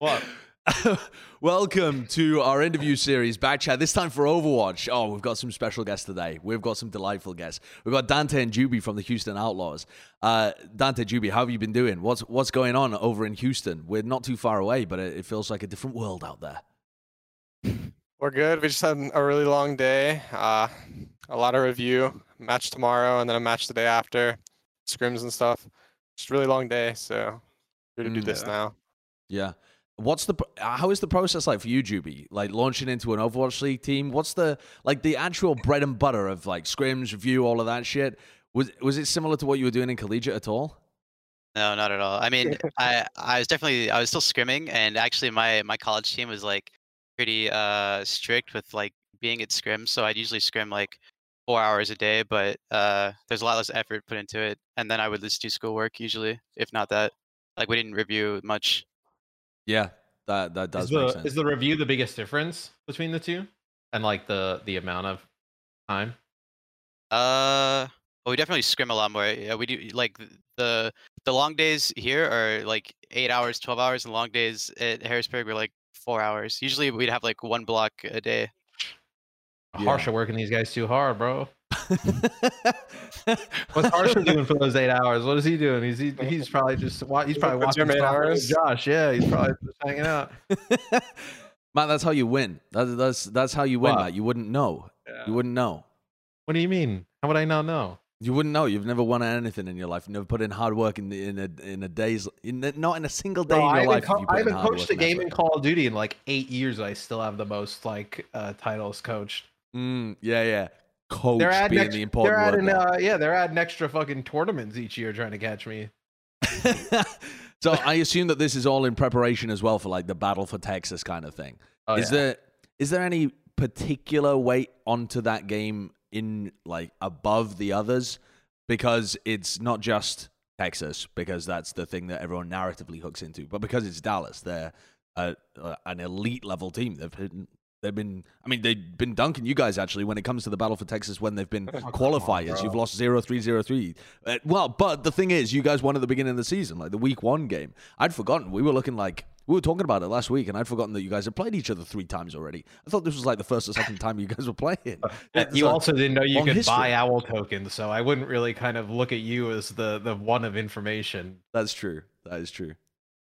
What? Welcome to our interview series, Backchat. This time for Overwatch. Oh, we've got some special guests today. We've got some delightful guests. We've got Dante and Juby from the Houston Outlaws. Dante, Juby, how have you been doing? What's going on over in Houston? We're not too far away, but it feels like a different world out there. We're good. We just had a really long day. A lot of review. Match tomorrow, and then a match the day after. Scrims and stuff. Just a really long day. So here to do this now. Yeah. How is the process like for you, Juby? Like launching into an Overwatch League team? What's the actual bread and butter of like scrims, review, all of that shit? Was it similar to what you were doing in collegiate at all? No, not at all. I mean, I was still scrimming, and actually my college team was like pretty strict with like being at scrim, so I'd usually scrim like 4 hours a day, but there's a lot less effort put into it, and then I would just do schoolwork usually, if not that. Like we didn't review much. Yeah, that does make sense. Is the review the biggest difference between the two, and like the amount of time? Well, we definitely scrim a lot more. Yeah, we do like the long days here are like 8 hours, 12 hours, and long days at Harrisburg were like 4 hours. Usually we'd have like one block a day. Harsha working these guys too hard, bro. What's Harsha doing for those 8 hours? What is he doing? He's probably watching Josh. Yeah, he's probably just hanging out. Matt, that's how you win. That's how you win, Matt. You wouldn't know. Yeah. You wouldn't know. What do you mean? How would I not know? You wouldn't know. You've never won anything in your life. You've never put in hard work not in a single day in your life. I haven't coached a game in Call of Duty in like 8 years. I still have the most like titles coached. Yeah. Coach being the important word. They're adding extra fucking tournaments each year trying to catch me. So I assume that this is all in preparation as well for like the Battle for Texas kind of thing. Is there any particular weight onto that game in like above the others? Because it's not just Texas, because that's the thing that everyone narratively hooks into, but because it's Dallas, they're an elite level team. They've been dunking you guys actually when it comes to the Battle for Texas when they've been qualifiers. You've lost 0-3, 0-3. But the thing is, you guys won at the beginning of the season, like the week 1 game. I'd forgotten. We were talking about it last week, and I'd forgotten that you guys had played each other 3 times already. I thought this was like the first or second time you guys were playing. You also didn't know you could buy OWL tokens, so I wouldn't really kind of look at you as the one of information. That's true. That is true.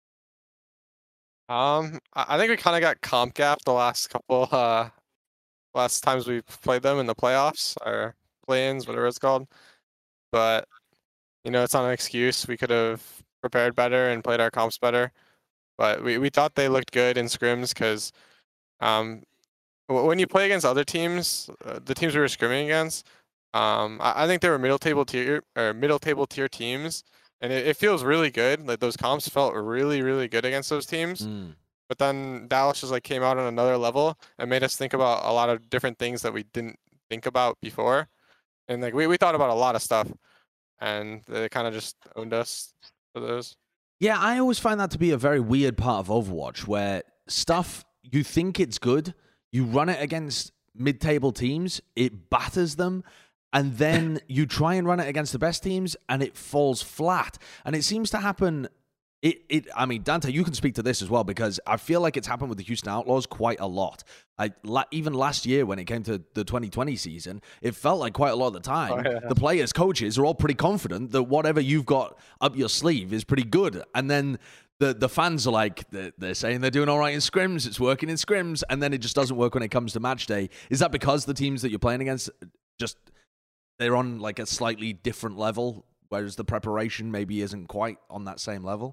I think we kind of got comp gapped the last couple last times we played them in the playoffs or play-ins, whatever it's called. But it's not an excuse. We could have prepared better and played our comps better. But we thought they looked good in scrims because when you play against other teams, the teams we were scrimming against, I think they were middle table tier teams. And it feels really good. Like those comps felt really, really good against those teams. But then Dallas just like came out on another level and made us think about a lot of different things that we didn't think about before. And like we thought about a lot of stuff, and they kind of just owned us for those. Yeah, I always find that to be a very weird part of Overwatch, where stuff you think it's good, you run it against mid-table teams, it batters them. And then you try and run it against the best teams, and it falls flat. And it seems to happen. I mean, Dante, you can speak to this as well, because I feel like it's happened with the Houston Outlaws quite a lot. Even last year when it came to the 2020 season, it felt like quite a lot of the time, the players, coaches are all pretty confident that whatever you've got up your sleeve is pretty good. And then the fans are like, they're saying they're doing all right in scrims, it's working in scrims, and then it just doesn't work when it comes to match day. Is that because the teams that you're playing against they're on like a slightly different level, whereas the preparation maybe isn't quite on that same level?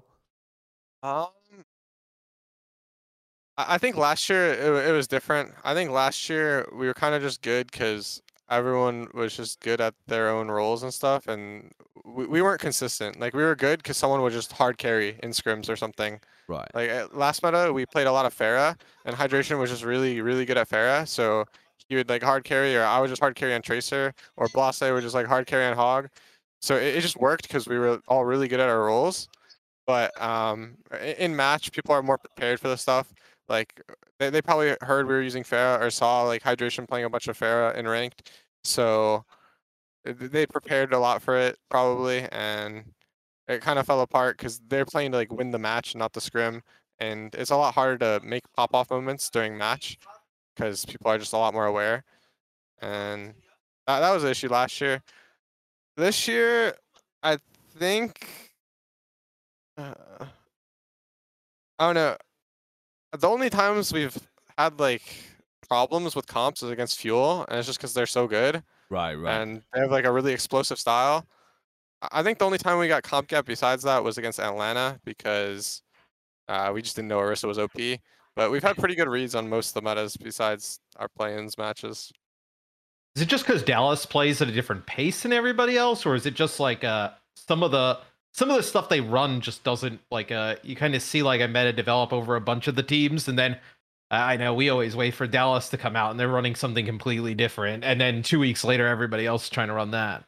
I think last year it was different. I think last year we were kind of just good because everyone was just good at their own roles and stuff, and we weren't consistent. Like we were good because someone would just hard carry in scrims or something. Right. Like last meta, we played a lot of Pharah, and Hydration was just really, really good at Pharah, so he would like hard carry, or I would just hard carry on Tracer, or Blase would just like hard carry on Hog. So it just worked because we were all really good at our roles. But in match, people are more prepared for this stuff. Like they probably heard we were using Pharah or saw like Hydration playing a bunch of Pharah in ranked. So they prepared a lot for it probably, and it kind of fell apart because they're playing to like win the match, not the scrim. and it's a lot harder to make pop-off moments during match because people are just a lot more aware. And that was the issue last year. This year, I think, I don't know. The only times we've had like problems with comps is against Fuel, and it's just because they're so good. Right. And they have like a really explosive style. I think the only time we got comp gap besides that was against Atlanta because we just didn't know Orisa was OP. But we've had pretty good reads on most of the metas besides our play-ins matches. Is it just because Dallas plays at a different pace than everybody else, or is it just like some of the stuff they run just doesn't like you kind of see like a meta develop over a bunch of the teams, and then I know we always wait for Dallas to come out and they're running something completely different, and then 2 weeks later everybody else is trying to run that.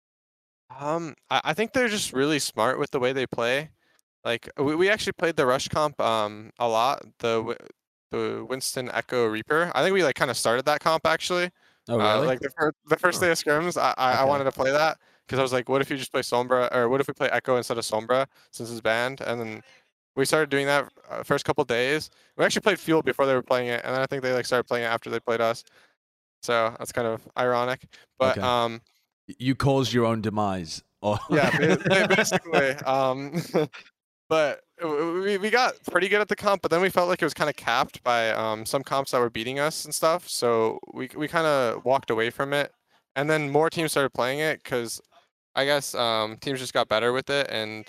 I think they're just really smart with the way they play. Like we actually played the Rush comp a lot, the Winston Echo Reaper. I think we like kind of started that comp actually. Oh, really? Like the first day of scrims, I wanted to play that because I was like, what if you just play Sombra, or what if we play Echo instead of Sombra since it's banned? And then we started doing that first couple days. We actually played Fuel before they were playing it, and then I think they like started playing it after they played us. So that's kind of ironic. But you caused your own demise. Oh. Yeah, basically. But we got pretty good at the comp, but then we felt like it was kind of capped by some comps that were beating us and stuff. So we kind of walked away from it, and then more teams started playing it because I guess teams just got better with it, and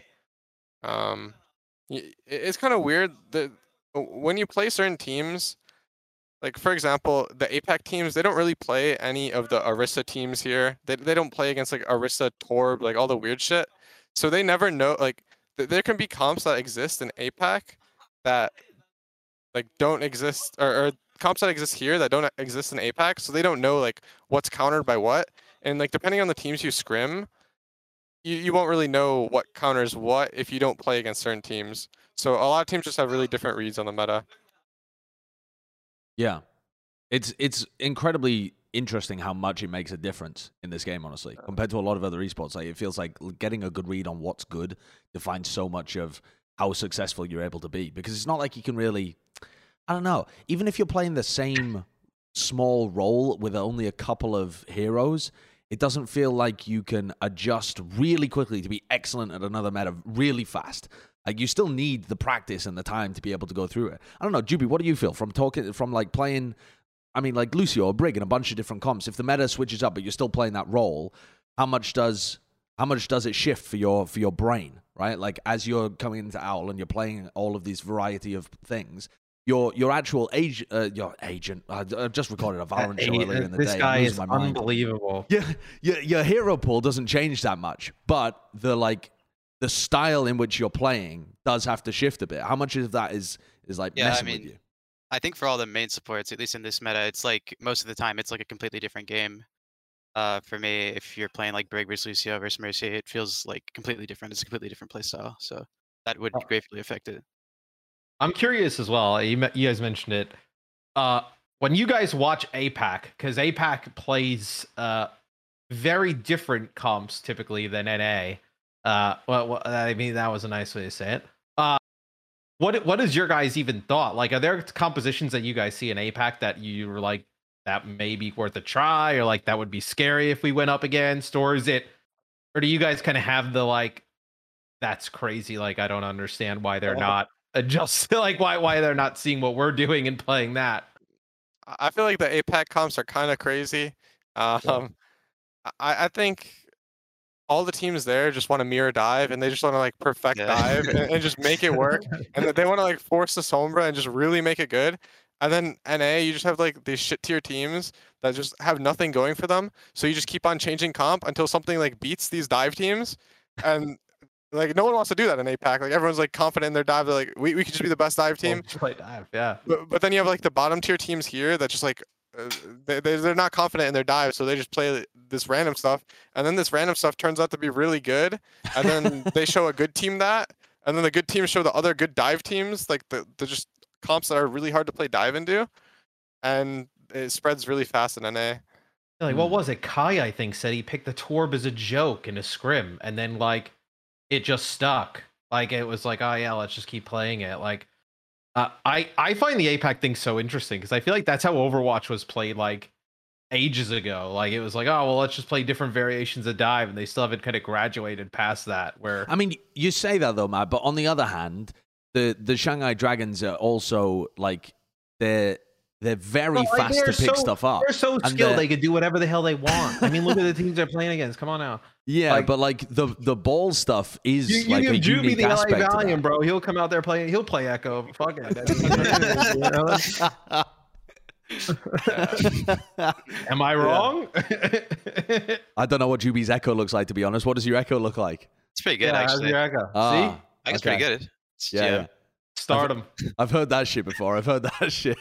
it's kind of weird that when you play certain teams, like for example, the APAC teams, they don't really play any of the Orisa teams here. They don't play against like Orisa, Torb, like all the weird shit. So they never know like. There can be comps that exist in APAC that like don't exist, or comps that exist here that don't exist in APAC, so they don't know like what's countered by what, and like depending on the teams you scrim, you won't really know what counters what if you don't play against certain teams. So a lot of teams just have really different reads on the meta. Yeah, it's incredibly interesting how much it makes a difference in this game, honestly, compared to a lot of other esports. Like it feels like getting a good read on what's good defines so much of how successful you're able to be, because it's not like you can really, I don't know, even if you're playing the same small role with only a couple of heroes, it doesn't feel like you can adjust really quickly to be excellent at another meta really fast. Like you still need the practice and the time to be able to go through it. I don't know, Juby, what do you feel from like playing, I mean, like Lucio or Brig and a bunch of different comps? If the meta switches up, but you're still playing that role, how much does it shift for your brain, right? Like as you're coming into Owl and you're playing all of these variety of things, your actual your agent. I just recorded a Valorant show earlier in the day. This guy is unbelievable. Yeah, your hero pool doesn't change that much, but the style in which you're playing does have to shift a bit. How much of that is like messing with you? I think for all the main supports, at least in this meta, it's like most of the time it's like a completely different game. For me, if you're playing like Brig versus Lucio versus Mercy, it feels like completely different. It's a completely different playstyle, so that would greatly affect it. I'm curious as well. You guys mentioned it. When you guys watch APAC, because APAC plays very different comps typically than NA. Well, I mean, that was a nice way to say it. What is your guys even thought? Like, are there compositions that you guys see in APAC that you were like, that may be worth a try, or like that would be scary if we went up against, or do you guys kind of have the like, that's crazy, like I don't understand why they're not adjusting, like why they're not seeing what we're doing and playing that? I feel like the APAC comps are kind of crazy. I think all the teams there just want to mirror dive, and they just want to like perfect dive and just make it work. And they want to like force the Sombra and just really make it good. And then NA, you just have like these shit tier teams that just have nothing going for them. So you just keep on changing comp until something like beats these dive teams. And like no one wants to do that in APAC. Like everyone's like confident in their dive. They're like, we could just be the best dive team. Play dive, yeah. But then you have like the bottom tier teams here that just like they're not confident in their dive, so they just play this random stuff, and then this random stuff turns out to be really good, and then they show a good team that, and then the good teams show the other good dive teams, like the just comps that are really hard to play dive into, and it spreads really fast in NA. Like what was it? Kai, I think, said he picked the Torb as a joke in a scrim, and then like it just stuck. Like it was like, oh yeah, let's just keep playing it. Like I find the APAC thing so interesting because I feel like that's how Overwatch was played like ages ago. Like it was like, oh well, let's just play different variations of dive, and they still haven't kind of graduated past that. Where I mean, you say that though, Matt, but on the other hand, the Shanghai Dragons are also like they're very fast to pick stuff up. They're so and skilled; they could do whatever the hell they want. I mean, look at the teams they're playing against. Come on now. Yeah, Like- but like the ball stuff is You like a give Juby unique the LA aspect to Valiant, that. bro. He'll come out there playing. He'll play Echo. Fuck it. Am I wrong? I don't know what Juby's Echo looks like, to be honest. What does your Echo look like? It's pretty good, Yeah, how's actually. your Echo? Ah, See, I think it's pretty okay. good. It's- Yeah. start him. I've heard that shit before. I've heard that shit.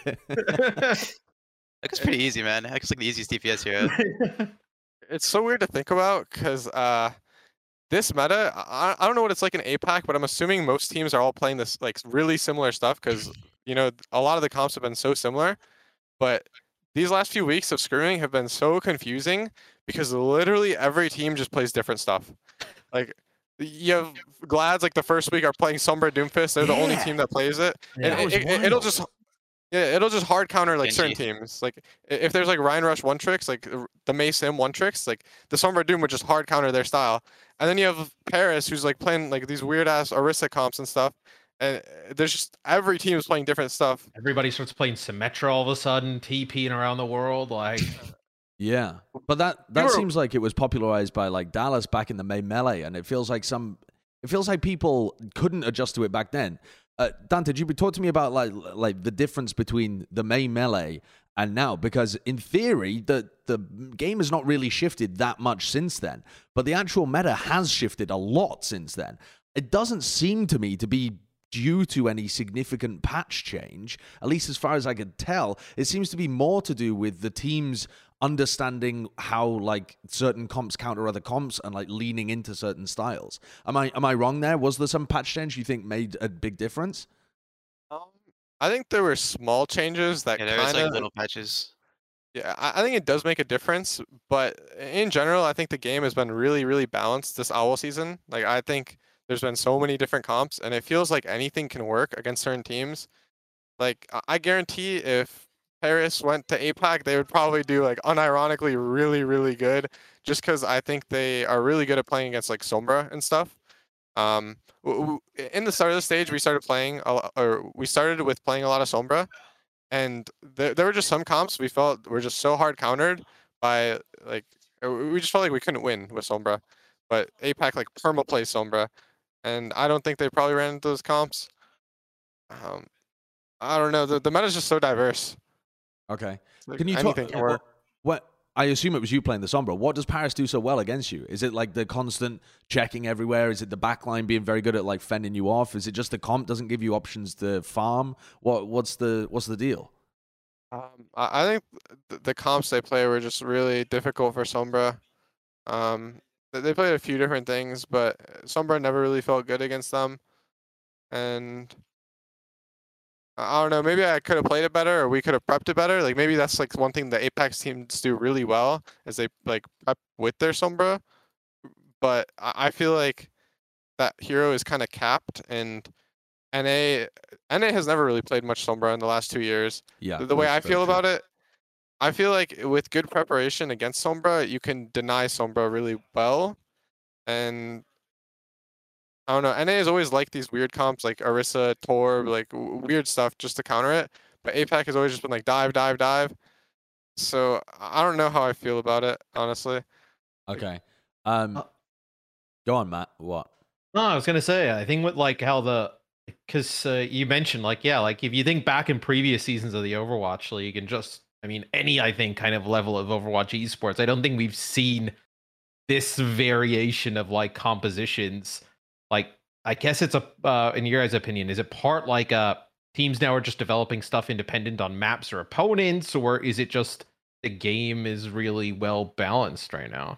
It's pretty easy, man. It's like the easiest DPS hero. It's so weird to think about because this meta, I don't know what it's like in APAC, but I'm assuming most teams are all playing this like really similar stuff because you know a lot of the comps have been so similar. But these last few weeks of screwing have been so confusing because literally every team just plays different stuff. Like you have Glads like the first week are playing Sombra Doomfist. They're the only Yeah. team that plays it, Yeah. and it'll just. Yeah, it'll just hard counter like certain Genji. teams. Like if there's like Ryan Rush one tricks, like the Mei Sim one tricks, like the Sombra Doom would just hard counter their style. And then you have Paris who's like playing like these weird ass Orisa comps and stuff. And there's just every team is playing different stuff. Everybody starts playing Symmetra all of a sudden, TPing around the world. Like, Yeah, but that were- seems like it was popularized by like Dallas back in the main melee, and it feels like people couldn't adjust to it back then. Dante, did you talk to me about like the difference between the main melee and now? Because in theory, the game has not really shifted that much since then, but the actual meta has shifted a lot since then. It doesn't seem to me to be due to any significant patch change, at least as far as I could tell. It seems to be more to do with the teams understanding how like certain comps counter other comps and like leaning into certain styles. Am I wrong there? Was there some patch change you think made a big difference? I think there were small changes that Yeah, there was kind like of. little patches. Yeah, I think it does make a difference, but in general, I think the game has been really, really balanced this OWL season. Like, I think there's been so many different comps, and it feels like anything can work against certain teams. Like, I guarantee if Paris went to APAC, they would probably do, like, unironically really, really good, just because I think they are really good at playing against, like, Sombra and stuff. In the start of the stage, we started playing, we started with playing a lot of Sombra. And there were just some comps we felt were just so hard countered by like we just felt like we couldn't win with Sombra, but APAC like perma plays Sombra, and I don't think they probably ran into those comps. I don't know. The meta's just so diverse. Okay. Like, Can you talk? anything can work. What? I assume it was you playing the Sombra. What does Paris do so well against you? Is it like the constant checking everywhere? Is it the backline being very good at like fending you off? Is it just the comp doesn't give you options to farm? What's the deal? I think the comps they play were just really difficult for Sombra. They played a few different things, but Sombra never really felt good against them. And I don't know, maybe I could have played it better or we could have prepped it better. Like maybe that's like one thing the Apex teams do really well is they like prep with their Sombra. But I feel like that hero is kind of capped, and NA has never really played much Sombra in the last 2 years. Yeah. The way I that's very feel true. about it, I feel like with good preparation against Sombra, you can deny Sombra really well. And I don't know, NA has always liked these weird comps like Orisa, Torb, like weird stuff just to counter it. But APAC has always just been like dive, dive, dive. So I don't know how I feel about it, honestly. Okay. Uh, Go on, Matt. What? no, I was gonna say, I think with like how because you mentioned like yeah, like if you think back in previous seasons of the Overwatch League and just I mean any I think kind of level of Overwatch esports, I don't think we've seen this variation of like compositions. Like I guess it's in your guys' opinion, is it part like teams now are just developing stuff independent on maps or opponents, or is it just the game is really well balanced right now?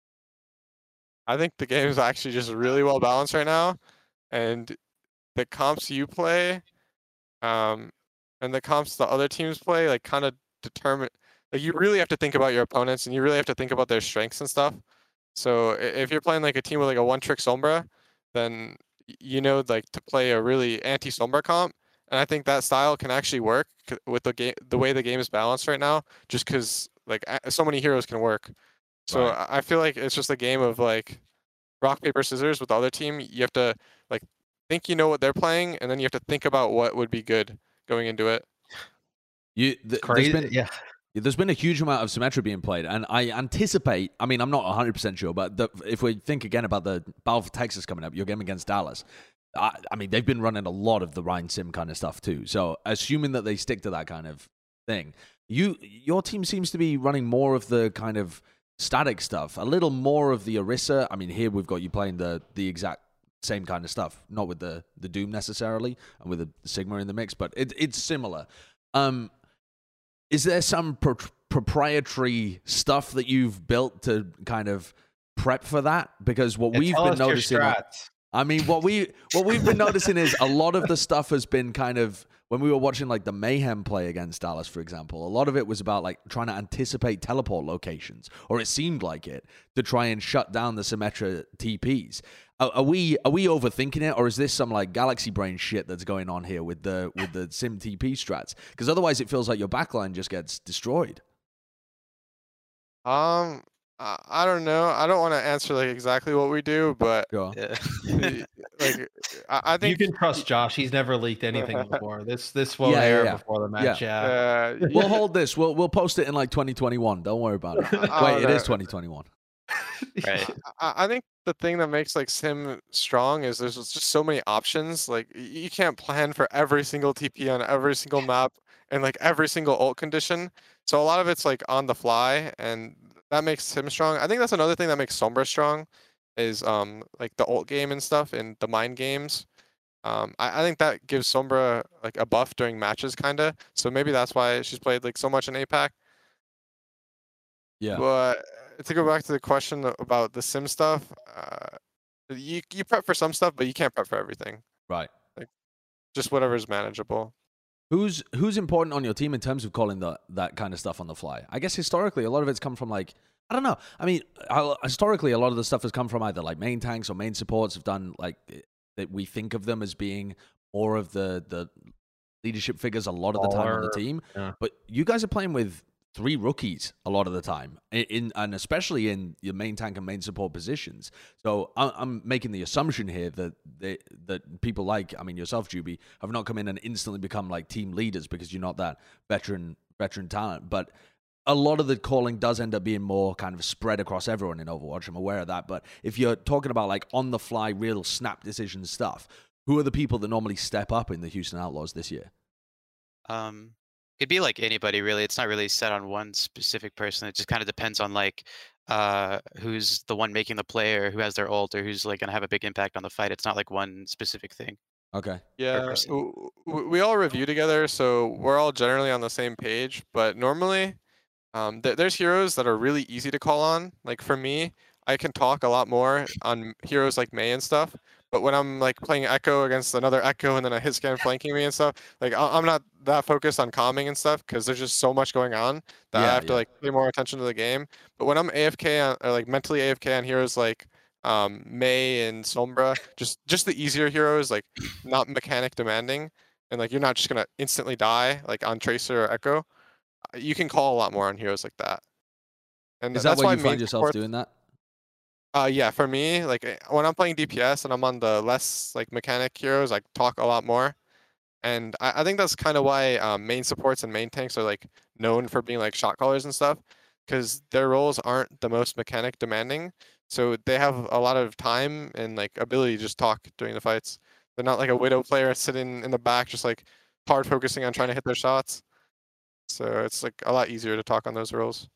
I think the game is actually just really well balanced right now. And the comps you play, and the comps the other teams play, like kind of determine like you really have to think about your opponents and you really have to think about their strengths and stuff. So if you're playing like a team with like a one trick Sombra, then you know like to play a really anti Sombra comp, and I think that style can actually work with the way the game is balanced right now, just because like so many heroes can work. So Right. I feel like it's just a game of like rock paper scissors with the other team. You have to like think you know what they're playing, and then you have to think about what would be good going into it. There's Crazy. been Yeah. there's been a huge amount of Symmetra being played, and I anticipate. I mean, I'm not 100% sure, but if we think again about the Battle for Texas coming up, your game against Dallas. I mean, they've been running a lot of the Ryan Sim kind of stuff too. So, assuming that they stick to that kind of thing, your team seems to be running more of the kind of static stuff, a little more of the Orisa. I mean, here we've got you playing the exact same kind of stuff, not with the Doom necessarily, and with the Sigma in the mix, but it's similar. Is there some proprietary stuff that you've built to kind of prep for that? Because what we've been noticing, what we've been noticing is a lot of the stuff has been kind of, when we were watching like the Mayhem play against Dallas, for example, a lot of it was about like trying to anticipate teleport locations, or it seemed like it, to try and shut down the Symmetra TPs. Are we overthinking it, or is this some like galaxy brain shit that's going on here with the Sim TP strats? Because otherwise, it feels like your backline just gets destroyed. I don't know. I don't want to answer like exactly what we do, but Sure. Yeah. like I think You can trust Josh. He's never leaked anything before. This won't air before the match. Yeah. We'll hold this. We'll post it in like 2021. Don't worry about it. Wait, it is 2021. Right. I think the thing that makes like Sim strong is there's just so many options. Like you can't plan for every single TP on every single map and like every single ult condition. So a lot of it's like on the fly, and that makes him strong. I think that's another thing that makes Sombra strong is like the ult game and stuff in the mind games. I think that gives Sombra like a buff during matches kinda. So maybe that's why she's played like so much in APAC. Yeah. But to go back to the question about the sim stuff, you prep for some stuff, but you can't prep for everything. Right. Like just whatever's manageable. Who's important on your team in terms of calling that kind of stuff on the fly? I guess historically, a lot of it's come from like, I don't know. I mean, historically, a lot of the stuff has come from either like main tanks or main supports have done like that. We think of them as being more of the leadership figures a lot of the time on the team. Yeah. But you guys are playing with 3 rookies a lot of the time, and especially in your main tank and main support positions. So I'm making the assumption here that people like, I mean, yourself, Juby, have not come in and instantly become like team leaders because you're not that veteran talent. But a lot of the calling does end up being more kind of spread across everyone in Overwatch. I'm aware of that. But if you're talking about like on the fly, real snap decision stuff, who are the people that normally step up in the Houston Outlaws this year? Could be like anybody really. It's not really set on one specific person. It just kind of depends on like who's the one making the play, or who has their ult, or who's like gonna have a big impact on the fight. It's not like one specific thing. Okay. Yeah, we all review together, so we're all generally on the same page. But normally, there's heroes that are really easy to call on. Like for me, I can talk a lot more on heroes like Mei and stuff. But when I'm like playing Echo against another Echo and then a hit scan flanking me and stuff, like I'm not that focused on calming and stuff because there's just so much going on that I have to like pay more attention to the game. But when I'm AFK or like mentally AFK on heroes like Mei and Sombra, just the easier heroes, like not mechanic demanding, and like you're not just gonna instantly die like on Tracer or Echo. You can call a lot more on heroes like that. And Is that that's why why you find yourself doing that? Yeah, for me, like when I'm playing DPS and I'm on the less like mechanic heroes, I talk a lot more. And I think that's kind of why main supports and main tanks are like known for being like shot callers and stuff, because their roles aren't the most mechanic demanding. So they have a lot of time and like ability to just talk during the fights. They're not like a Widow player sitting in the back just like hard focusing on trying to hit their shots. So it's like a lot easier to talk on those roles.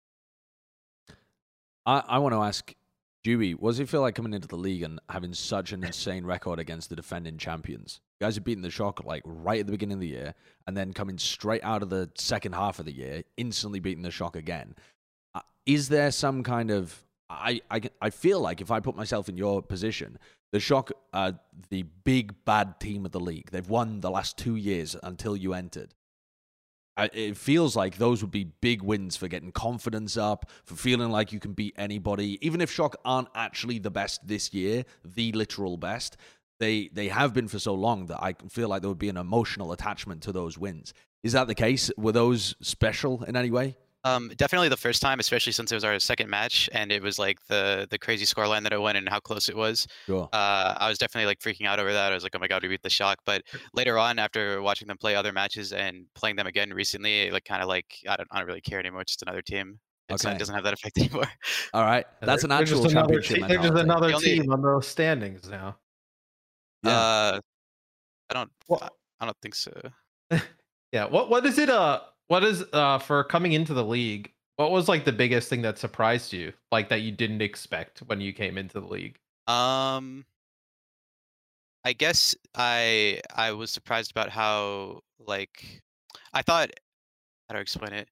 I want to ask Juby, what does it feel like coming into the league and having such an insane record against the defending champions? You guys have beaten the Shock like right at the beginning of the year, and then coming straight out of the second half of the year, instantly beating the Shock again. Is there some kind of... I feel like if I put myself in your position, the Shock are the big bad team of the league. They've won the last 2 years until you entered. It feels like those would be big wins for getting confidence up, for feeling like you can beat anybody. Even if Shock aren't actually the best this year, the literal best, they have been for so long that I feel like there would be an emotional attachment to those wins. Is that the case? Were those special in any way? Definitely the first time, especially since it was our second match and it was like the crazy scoreline that it went and how close it was. Sure. I was definitely like freaking out over that. I was like, oh my God, we beat the Shock. But later on, after watching them play other matches and playing them again recently, like kind of like I don't really care anymore. It's just another team. It doesn't have that effect anymore. All right. That's an actual championship They're just another The only- team on those standings now. Yeah. I don't Well- I don't think so. Yeah. What is it? What is for coming into the league? What was like the biggest thing that surprised you, like that you didn't expect when you came into the league? I guess I was surprised about how like I thought, how do I explain it?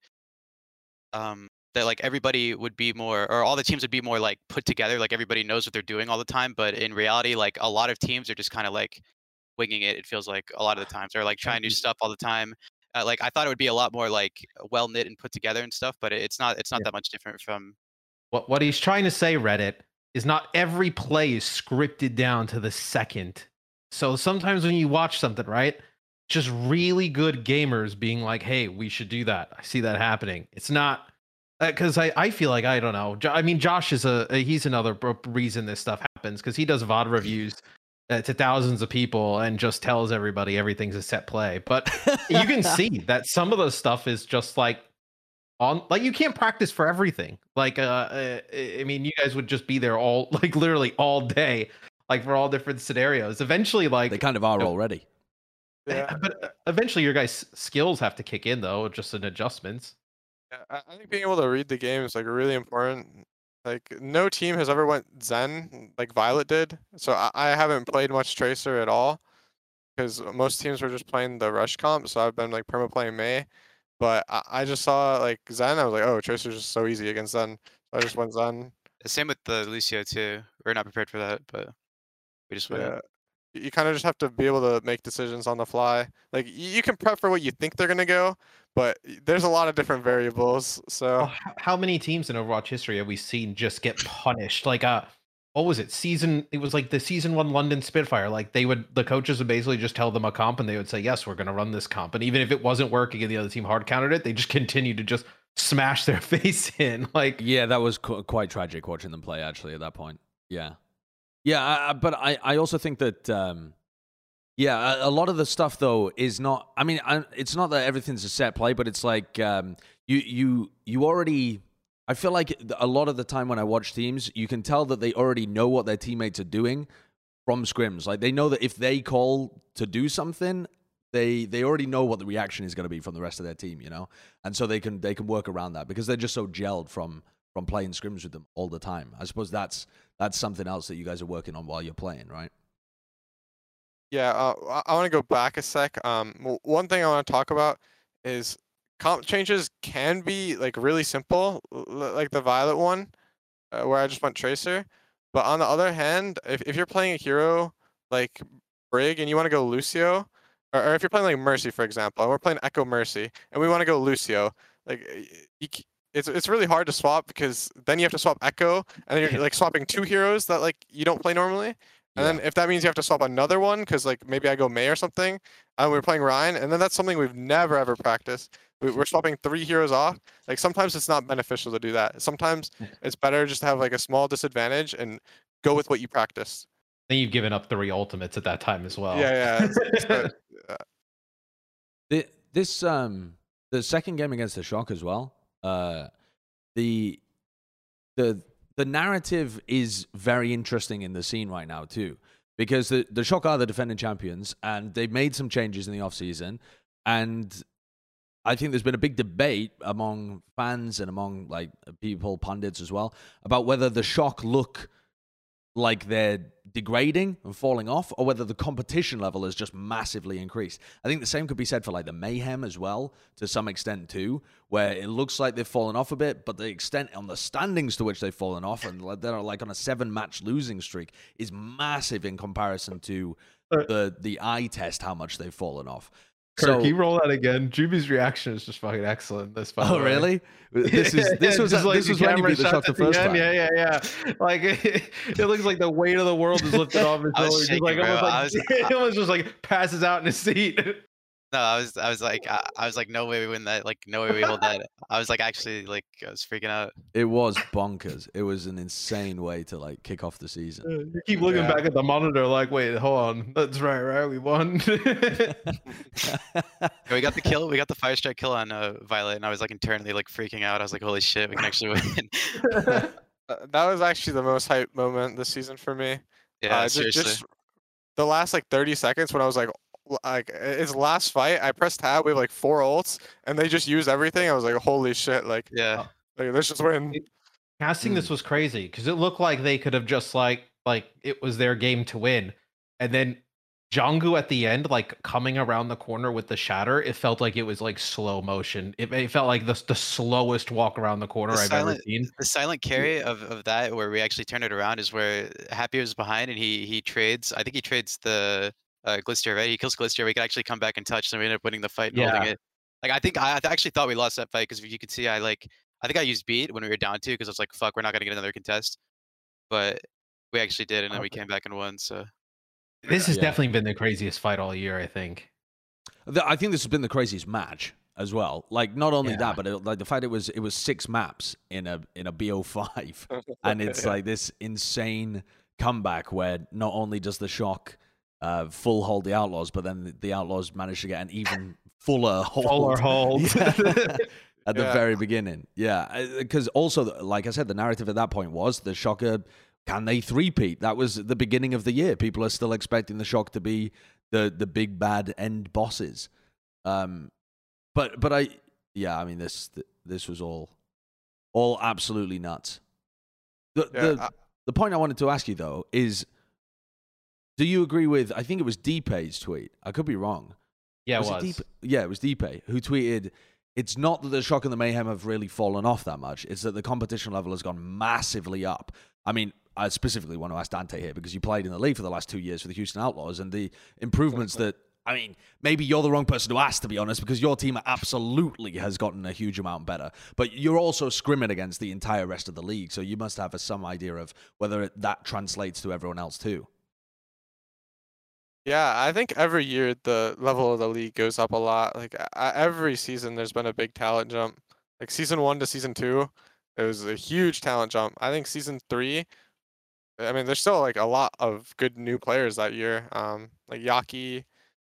That like everybody would be more, or all the teams would be more like put together, like everybody knows what they're doing all the time. But in reality, like a lot of teams are just kind of like winging it. It feels like a lot of the times, or like trying new stuff all the time. Like I thought it would be a lot more like well knit and put together and stuff, but it's not. It's not that much different from. What he's trying to say, Reddit, is not every play is scripted down to the second. So sometimes when you watch something, right, just really good gamers being like, "Hey, we should do that." I see that happening. It's not because I feel like I don't know. I mean, Josh is he's another reason this stuff happens because he does VOD reviews to thousands of people and just tells everybody everything's a set play. But you can see that some of the stuff is just like on, like you can't practice for everything. Like I mean, you guys would just be there all, like literally all day, like for all different scenarios. Eventually, like They kind of are already. Yeah. but eventually your guys' skills have to kick in though, just in adjustments. Yeah, I think being able to read the game is like really important. Like no team has ever went Zen like Violet did, so I haven't played much Tracer at all because most teams were just playing the rush comp. So I've been like perma playing Mei, but I just saw like Zen. I was like, oh, Tracer's just so easy against Zen. So I just went Zen. Same with the Lucio too. We're not prepared for that, but we just went. Yeah. You kind of just have to be able to make decisions on the fly. Like you can prep for what you think they're gonna go, but there's a lot of different variables. So Well, how many teams in Overwatch history have we seen just get punished? Like what was it? It was like the season 1 London Spitfire. Like the coaches would basically just tell them a comp and they would say, yes, we're going to run this comp. And even if it wasn't working and the other team hard countered it, they just continued to just smash their face in. Like, Yeah, that was quite tragic watching them play, actually, at that point. Yeah. Yeah, but I also think that, a lot of the stuff, though, is not... I mean, it's not that everything's a set play, but it's like you already... I feel like a lot of the time when I watch teams, you can tell that they already know what their teammates are doing from scrims. Like, they know that if they call to do something, they already know what the reaction is going to be from the rest of their team, you know? And so they can work around that because they're just so gelled from playing scrims with them all the time. I suppose that's something else that you guys are working on while you're playing, right? yeah, I want to go back a sec. One thing I want to talk about is comp changes can be like really simple, like the Violet one, where I just went Tracer. But on the other hand, if you're playing a hero like Brig and you want to go Lucio, or if you're playing like Mercy, for example, and we're playing Echo Mercy, and we want to go Lucio, like it's really hard to swap because then you have to swap Echo, and then you're like swapping two heroes that like you don't play normally. And then if that means you have to swap another one, because like maybe I go Mei or something, and we're playing Ryan, and then that's something we've never ever practiced. We're swapping 3 heroes off. Like sometimes it's not beneficial to do that. Sometimes it's better just to have like a small disadvantage and go with what you practice. then you've given up 3 ultimates at that time as well. Yeah. So, The second game against the Shock as well. The narrative is very interesting in the scene right now too, because the Shock are the defending champions and they've made some changes in the offseason, and I think there's been a big debate among fans and among like people, pundits as well, about whether the Shock look like they're degrading and falling off, or whether the competition level has just massively increased. I think the same could be said for like the Mayhem as well, to some extent too, where it looks like they've fallen off a bit, but the extent on the standings to which they've fallen off, and they're like on a 7-match losing streak, is massive in comparison to the eye test how much they've fallen off. Kirk, So, can you roll that again? Juby's reaction is just fucking excellent. This, by the oh way. This was Just like this the was when you camera beat the shots shock the at first end. time. Yeah. Like it looks like the weight of the world is lifted off his I was shoulders. Just shaking, like bro. almost I like was- he almost just like passes out in his seat. No, I was like, no way we win that. Like, no way we hold that. I was like, actually, like, I was freaking out. It was bonkers. It was an insane way to like kick off the season. You keep looking Yeah. back at the monitor, like, wait, hold on, that's right, we won. Yeah, we got the kill. We got the fire strike kill on Violet, and I was like internally like freaking out. I was like, holy shit, we can actually win. That was actually the most hype moment this season for me. Yeah, Ju- seriously. just the last like 30 seconds when I was like it's last fight. I pressed tab. We have like 4 ults, and they just used everything. I was like, holy shit! Like Yeah. let's just win. Casting this was crazy because it looked like they could have just like it was their game to win, and then Jungkook at the end, like coming around the corner with the shatter, it felt like it was like slow motion. It felt like the slowest walk around the corner The I've ever seen. The silent carry of that, where we actually turn it around, is where Happy was behind, and he trades. I think he trades the Glisteria, right? He kills Glisteria. We could actually come back and touch, so we ended up winning the fight and holding Yeah. it. Like, I think I actually thought we lost that fight because if you could see, I think I used beat when we were down 2 because I was like, fuck, we're not gonna get another contest. But we actually did, and then we came back and won. So This has Yeah. definitely been the craziest fight all year, I think. I think this has been the craziest match as well. Like not only Yeah. that, but like the fact it was 6 maps in a BO5, and it's Yeah. like this insane comeback where not only does the shock full hold the Outlaws, but then the Outlaws manage to get an even fuller hold. Fuller hold. Yeah. At the Yeah. very beginning. Yeah, because also, like I said, the narrative at that point was the Shocker, can they three-peat? That was the beginning of the year. People are still expecting the Shock to be the big bad end bosses. But I mean this was all absolutely nuts. The point I wanted to ask you though is, do you agree with, I think it was Deepay's tweet, I could be wrong. Yeah, it Was was. it it was Deepay who tweeted, it's not that the Shock and the Mayhem have really fallen off that much, it's that the competition level has gone massively up. I mean, I specifically want to ask Dante here because you played in the league for the last 2 years for the Houston Outlaws, and the improvements that, I mean, maybe you're the wrong person to ask, to be honest, because your team absolutely has gotten a huge amount better. But you're also scrimming against the entire rest of the league, so you must have some idea of whether that translates to everyone else too. Yeah, I think every year the level of the league goes up a lot. Like every season, there's been a big talent jump. Like season 1 to season 2, it was a huge talent jump. I think season 3, I mean, there's still like a lot of good new players that year. Like Yaki,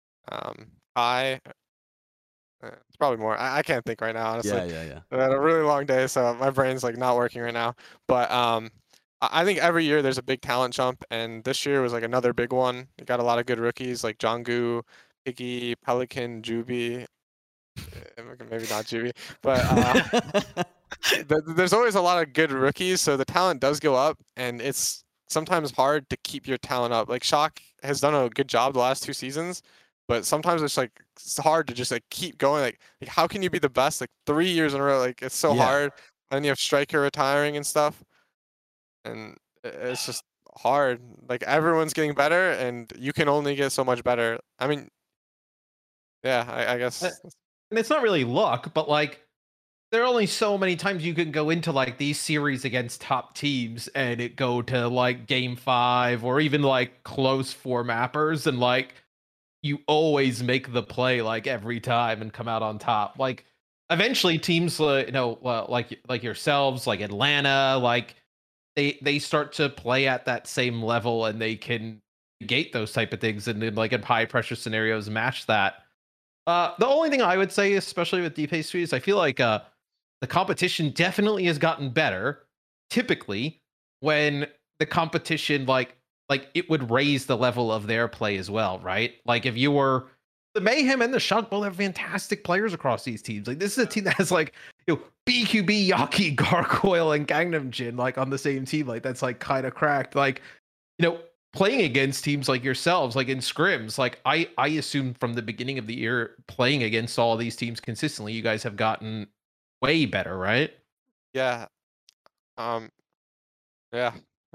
Kai. It's probably more. I can't think right now, honestly. Yeah. I had a really long day, so my brain's like not working right now. But I think every year there's a big talent jump, and this year was like another big one. You got a lot of good rookies like Jungkook, Piggy, Pelican, Juby. Maybe not Juby, but there's always a lot of good rookies, so the talent does go up, and it's sometimes hard to keep your talent up. Like Shock has done a good job the last 2 seasons, but sometimes it's hard to just like keep going. Like how can you be the best like 3 years in a row? Like it's so Yeah. hard. And you have Striker retiring and stuff, and it's just hard. Like everyone's getting better, and you can only get so much better. I mean, yeah, I guess. And it's not really luck, but like there are only so many times you can go into like these series against top teams and it go to like game 5 or even like close 4 mappers, and like you always make the play like every time and come out on top. Like eventually teams like yourselves, like Atlanta, like they start to play at that same level and they can negate those type of things and then like in high pressure scenarios match that. The only thing I would say, especially with Deepay Street, is I feel like the competition definitely has gotten better. Typically, when the competition like it would raise the level of their play as well, right? Like if you were the Mayhem and the Shock both have fantastic players across these teams. Like this is a team that has like BQB, Yaki, Gargoyle, and Gangnam Jin like on the same team. Like that's like kind of cracked. Like playing against teams like yourselves, like in scrims, like I assume from the beginning of the year, playing against all these teams consistently, you guys have gotten way better, right? Yeah. Yeah.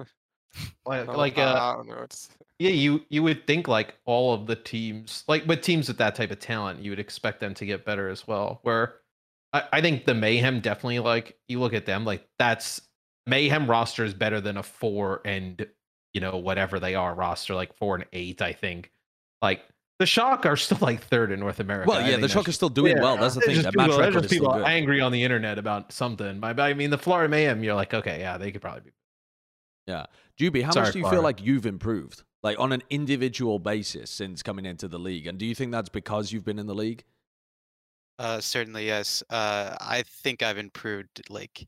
Like, No, like I don't know. yeah, you would think like all of the teams, like with teams with that type of talent, you would expect them to get better as well. Where I think the Mayhem definitely, like you look at them, like that's Mayhem roster is better than a 4 and whatever they are roster, like 4 and 8. I think like the Shock are still like third in North America. Well, I yeah, think the that's Shock is just- still doing well. Yeah. That's the There's thing. just Their match people, there's record just is still people good. angry on the internet about something. I mean, the Florida Mayhem, you're like, okay, yeah, they could probably be. Yeah. Juby, how Sorry, much do you feel Florida. like you've improved, like on an individual basis since coming into the league? And do you think that's because you've been in the league? Certainly, yes. I think I've improved like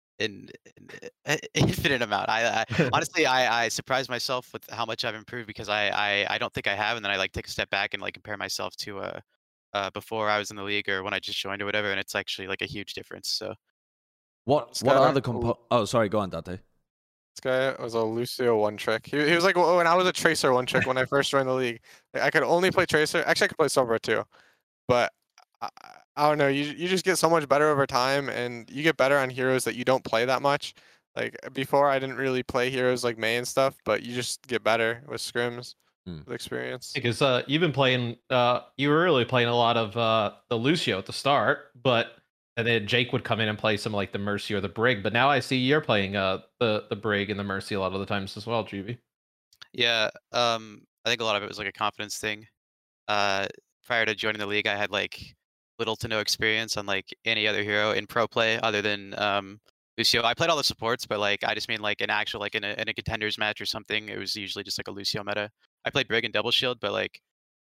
in infinite amount. Honestly, I surprised myself with how much I've improved because I don't think I have, and then I like take a step back and like compare myself to before I was in the league or when I just joined or whatever, and it's actually like a huge difference. So What are the Oh, sorry, go on, Dante. This guy was a Lucio one trick. He was like when I was a Tracer one trick when I first joined the league. Like, I could only play Tracer. Actually, I could play Sombra too, but I, I don't know. You just get so much better over time, and you get better on heroes that you don't play that much. Like before, I didn't really play heroes like Mei and stuff, but you just get better with scrims, with experience. Because you've been playing, you were really playing a lot of the Lucio at the start, and then Jake would come in and play some like the Mercy or the Brig. But now I see you're playing the Brig and the Mercy a lot of the times as well, GB. yeah, I think a lot of it was like a confidence thing. Prior to joining the league, I had like little to no experience on like any other hero in pro play other than Lucio. I played all the supports, but like I just mean like an actual like in a contenders match or something. It was usually just like a Lucio meta. I played Brig and Double Shield, but like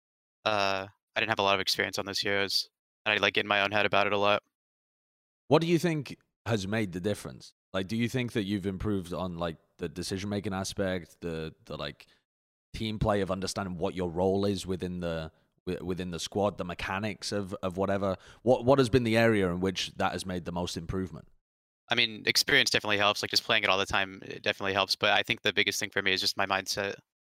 I didn't have a lot of experience on those heroes, and I like get in my own head about it a lot. What do you think has made the difference? Like, do you think that you've improved on like the decision making aspect, the like team play of understanding what your role is within the squad, the mechanics of whatever? What has been the area in which that has made the most improvement? I mean, experience definitely helps. Like just playing it all the time, it definitely helps. But I think the biggest thing for me is just my mindset.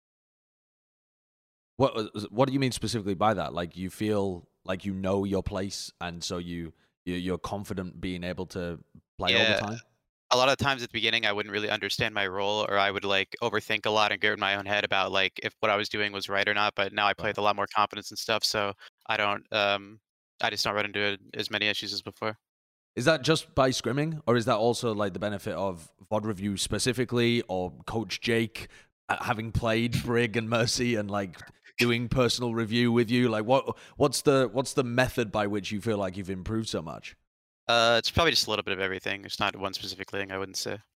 What do you mean specifically by that? Like you feel like you know your place, and so you're confident being able to play all the time? A lot of times at the beginning, I wouldn't really understand my role, or I would like overthink a lot and get in my own head about like if what I was doing was right or not. But now I play with a lot more confidence and stuff, so I don't. I just don't run into as many issues as before. Is that just by scrimming, or is that also like the benefit of VOD Review specifically, or Coach Jake having played Brig and Mercy and like doing personal review with you? Like what's the method by which you feel like you've improved so much? It's probably just a little bit of everything. It's not one specific thing, I wouldn't say.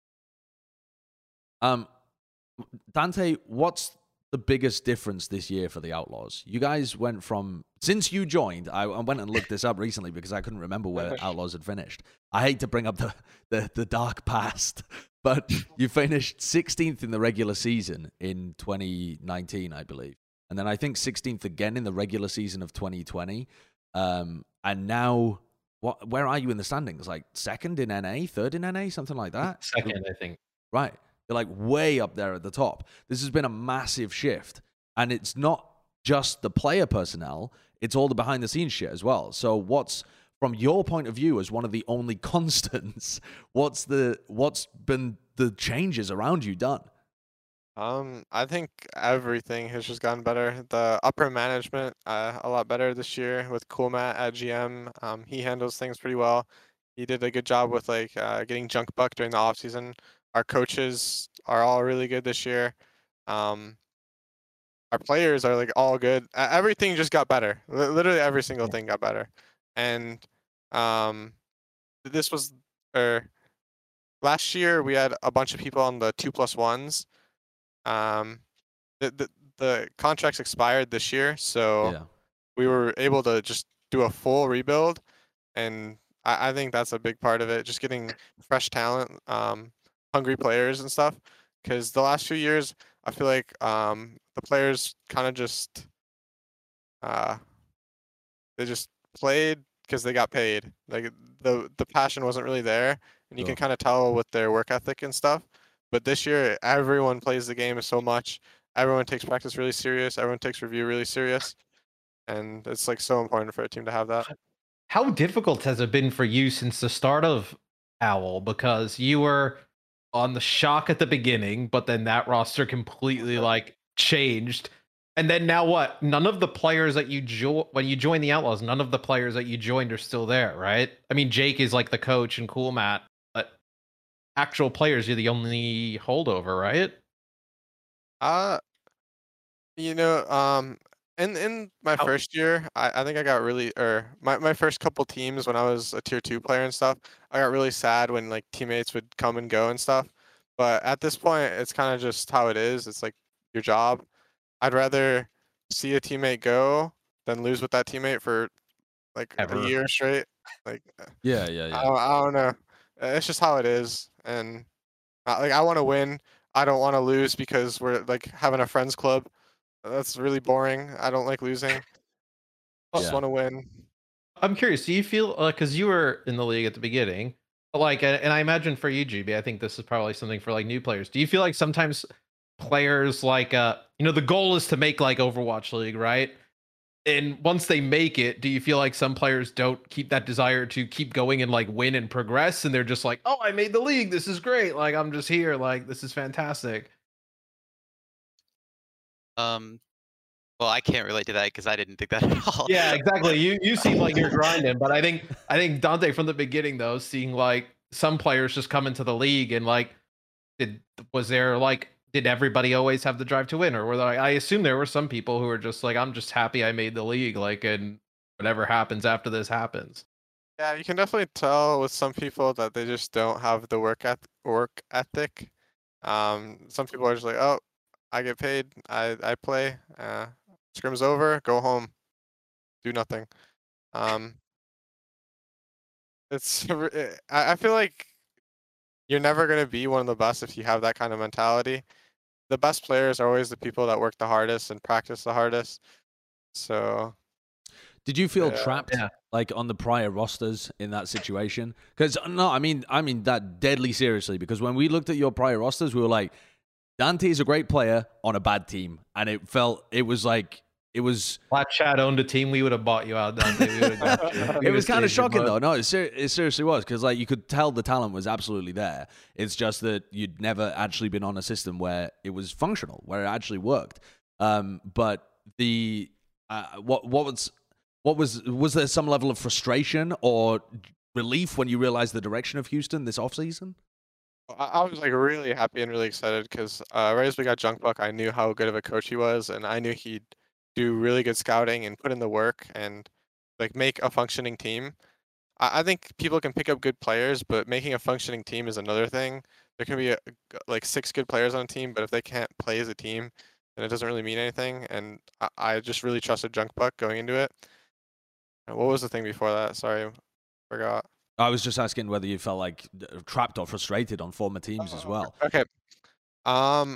Dante, what's the biggest difference this year for the Outlaws? You guys went from, since you joined, I went and looked this up recently because I couldn't remember where Outlaws had finished. I hate to bring up the dark past, but you finished 16th in the regular season in 2019, I believe. And then I think 16th again in the regular season of 2020. And now, where are you in the standings? Like second in NA, third in NA, something like that? Second, I think. Right. You're like way up there at the top. This has been a massive shift. And it's not just the player personnel, it's all the behind the scenes shit as well. So what's, from your point of view as one of the only constants, what's been the changes around you done? I think everything has just gotten better. The upper management, a lot better this year with Coolmat at GM. He handles things pretty well. He did a good job with like getting Junk Buck during the off season. Our coaches are all really good this year. Our players are like all good. Everything just got better. Literally every single thing got better. And this was last year we had a bunch of people on the 2+1s. The contracts expired this year, so we were able to just do a full rebuild, and I think that's a big part of it. Just getting fresh talent, hungry players and stuff. Because the last few years, I feel like the players kind of just they just played because they got paid. Like the passion wasn't really there, and you can kind of tell with their work ethic and stuff. But this year, everyone plays the game so much. Everyone takes practice really serious. Everyone takes review really serious. And it's like so important for a team to have that. How difficult has it been for you since the start of Owl? Because you were on the shock at the beginning, but then that roster completely like changed. And then now what? None of the players that you when you join the Outlaws, none of the players that you joined are still there, right? I mean, Jake is like the coach and Cool Matt, but actual players, you're the only holdover, right? Uh, you know, in my How first year, I think I got really, or my first couple teams when I was a tier 2 player and stuff, I got really sad when like teammates would come and go and stuff. But at this point, it's kind of just how it is. It's like your job. I'd rather see a teammate go than lose with that teammate for like a ever? year straight. Like Yeah, yeah, yeah. I don't know. It's just how it is, and like I want to win. I don't want to lose because we're like having a friends club. That's really boring. I don't like losing. Just Yeah. want to win. I'm curious. Do you feel because you were in the league at the beginning, but, like, and I imagine for you, GB, I think this is probably something for like new players. Do you feel like sometimes players like the goal is to make like Overwatch League, right? And once they make it, do you feel like some players don't keep that desire to keep going and like win and progress, and they're just like, oh, I made the league. This is great. Like I'm just here. Like this is fantastic. Um, well, I can't relate to that because I didn't think that at all. Yeah, exactly. You seem like you're grinding, but I think Dante from the beginning though, seeing like some players just come into the league and like did everybody always have the drive to win, or were there, like, I assume there were some people who were just like, I'm just happy I made the league, like, and whatever happens after this happens. Yeah, you can definitely tell with some people that they just don't have the work ethic. Some people are just like, oh, I get paid, I play, scrim's over, go home, do nothing. Um, I feel like you're never gonna be one of the best if you have that kind of mentality. The best players are always the people that work the hardest and practice the hardest. So Did you feel yeah. trapped, Yeah. like on the prior rosters in that situation? Because no, I mean that deadly seriously. Because when we looked at your prior rosters, we were like, Dante is a great player on a bad team, and it was like it was. Flat Chat owned a team, we would have bought you out, Dante. We would have got you. We It would was have kind of saved your shocking though. butt. No, it seriously was because like you could tell the talent was absolutely there. It's just that you'd never actually been on a system where it was functional, where it actually worked. But the was there some level of frustration or relief when you realized the direction of Houston this offseason? I was like really happy and really excited because right as we got Junkbuck, I knew how good of a coach he was, and I knew he'd do really good scouting and put in the work and like make a functioning team. I think people can pick up good players, but making a functioning team is another thing. There can be like 6 good players on a team, but if they can't play as a team, then it doesn't really mean anything. And I just really trusted Junkbuck going into it. What was the thing before that? Sorry, forgot. I was just asking whether you felt like trapped or frustrated on former teams as well. Okay. Um,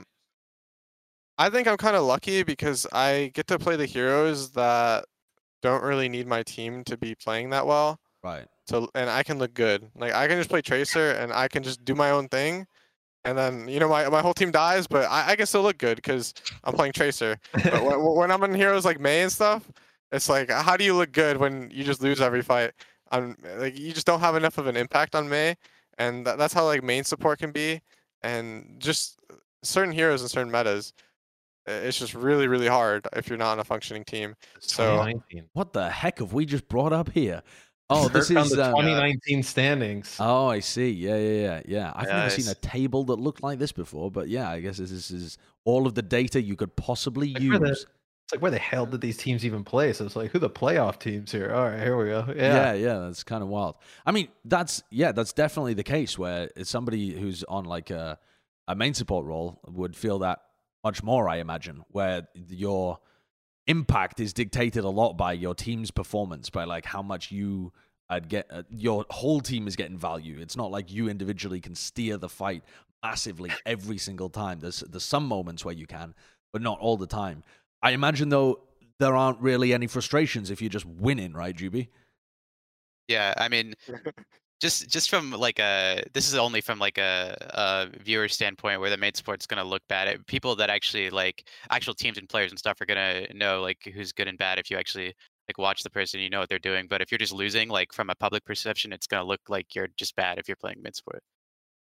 I think I'm kind of lucky because I get to play the heroes that don't really need my team to be playing that well. Right. So and I can look good. Like I can just play Tracer and I can just do my own thing. And then my whole team dies, but I can still look good because I'm playing Tracer. But when I'm in heroes like Mei and stuff, it's like how do you look good when you just lose every fight? Like you just don't have enough of an impact on Mei, and that's how like main support can be, and just certain heroes and certain metas. It's just really really hard if you're not on a functioning team. It's So 2019. What the heck have we just brought up here? Oh, this Kirk on is the 2019 standings. Oh, I see. Yeah. I've never seen Nice. a table that looked like this before, but yeah, I guess this is all of the data you could possibly Like, where use. It's like, where the hell did these teams even play? So it's like, who the playoff teams here? All right, here we go. Yeah. Yeah, that's kind of wild. I mean, that's definitely the case where it's somebody who's on like a main support role would feel that much more, I imagine, where your impact is dictated a lot by your team's performance, by like how much you get your whole team is getting value. It's not like you individually can steer the fight massively every single time. There's some moments where you can, but not all the time. I imagine though there aren't really any frustrations if you're just winning, right, Juby? Yeah, I mean, just from like this is only from like a viewer standpoint where the main support's gonna look bad at people that actually like actual teams and players and stuff are gonna know like who's good and bad if you actually like watch the person, you know what they're doing. But if you're just losing, like from a public perception, it's gonna look like you're just bad if you're playing mid support.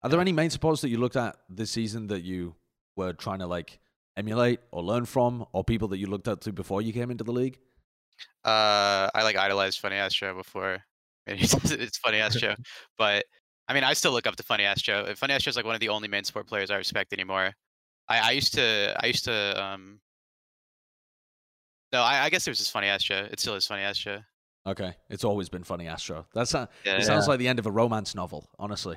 Are there any main supports that you looked at this season that you were trying to like emulate or learn from, or people that you looked up to before you came into the league? I like idolized Funny Ass Joe before. And it's Funny Ass Joe, but I mean, I still look up to Funny Ass Joe. Funny Ass Joe is like one of the only main sport players I respect anymore. I used to. No, I guess it was just Funny Ass Joe. It still is Funny Ass Joe. Okay, it's always been Funny Astro. It Yeah. sounds like the end of a romance novel, honestly.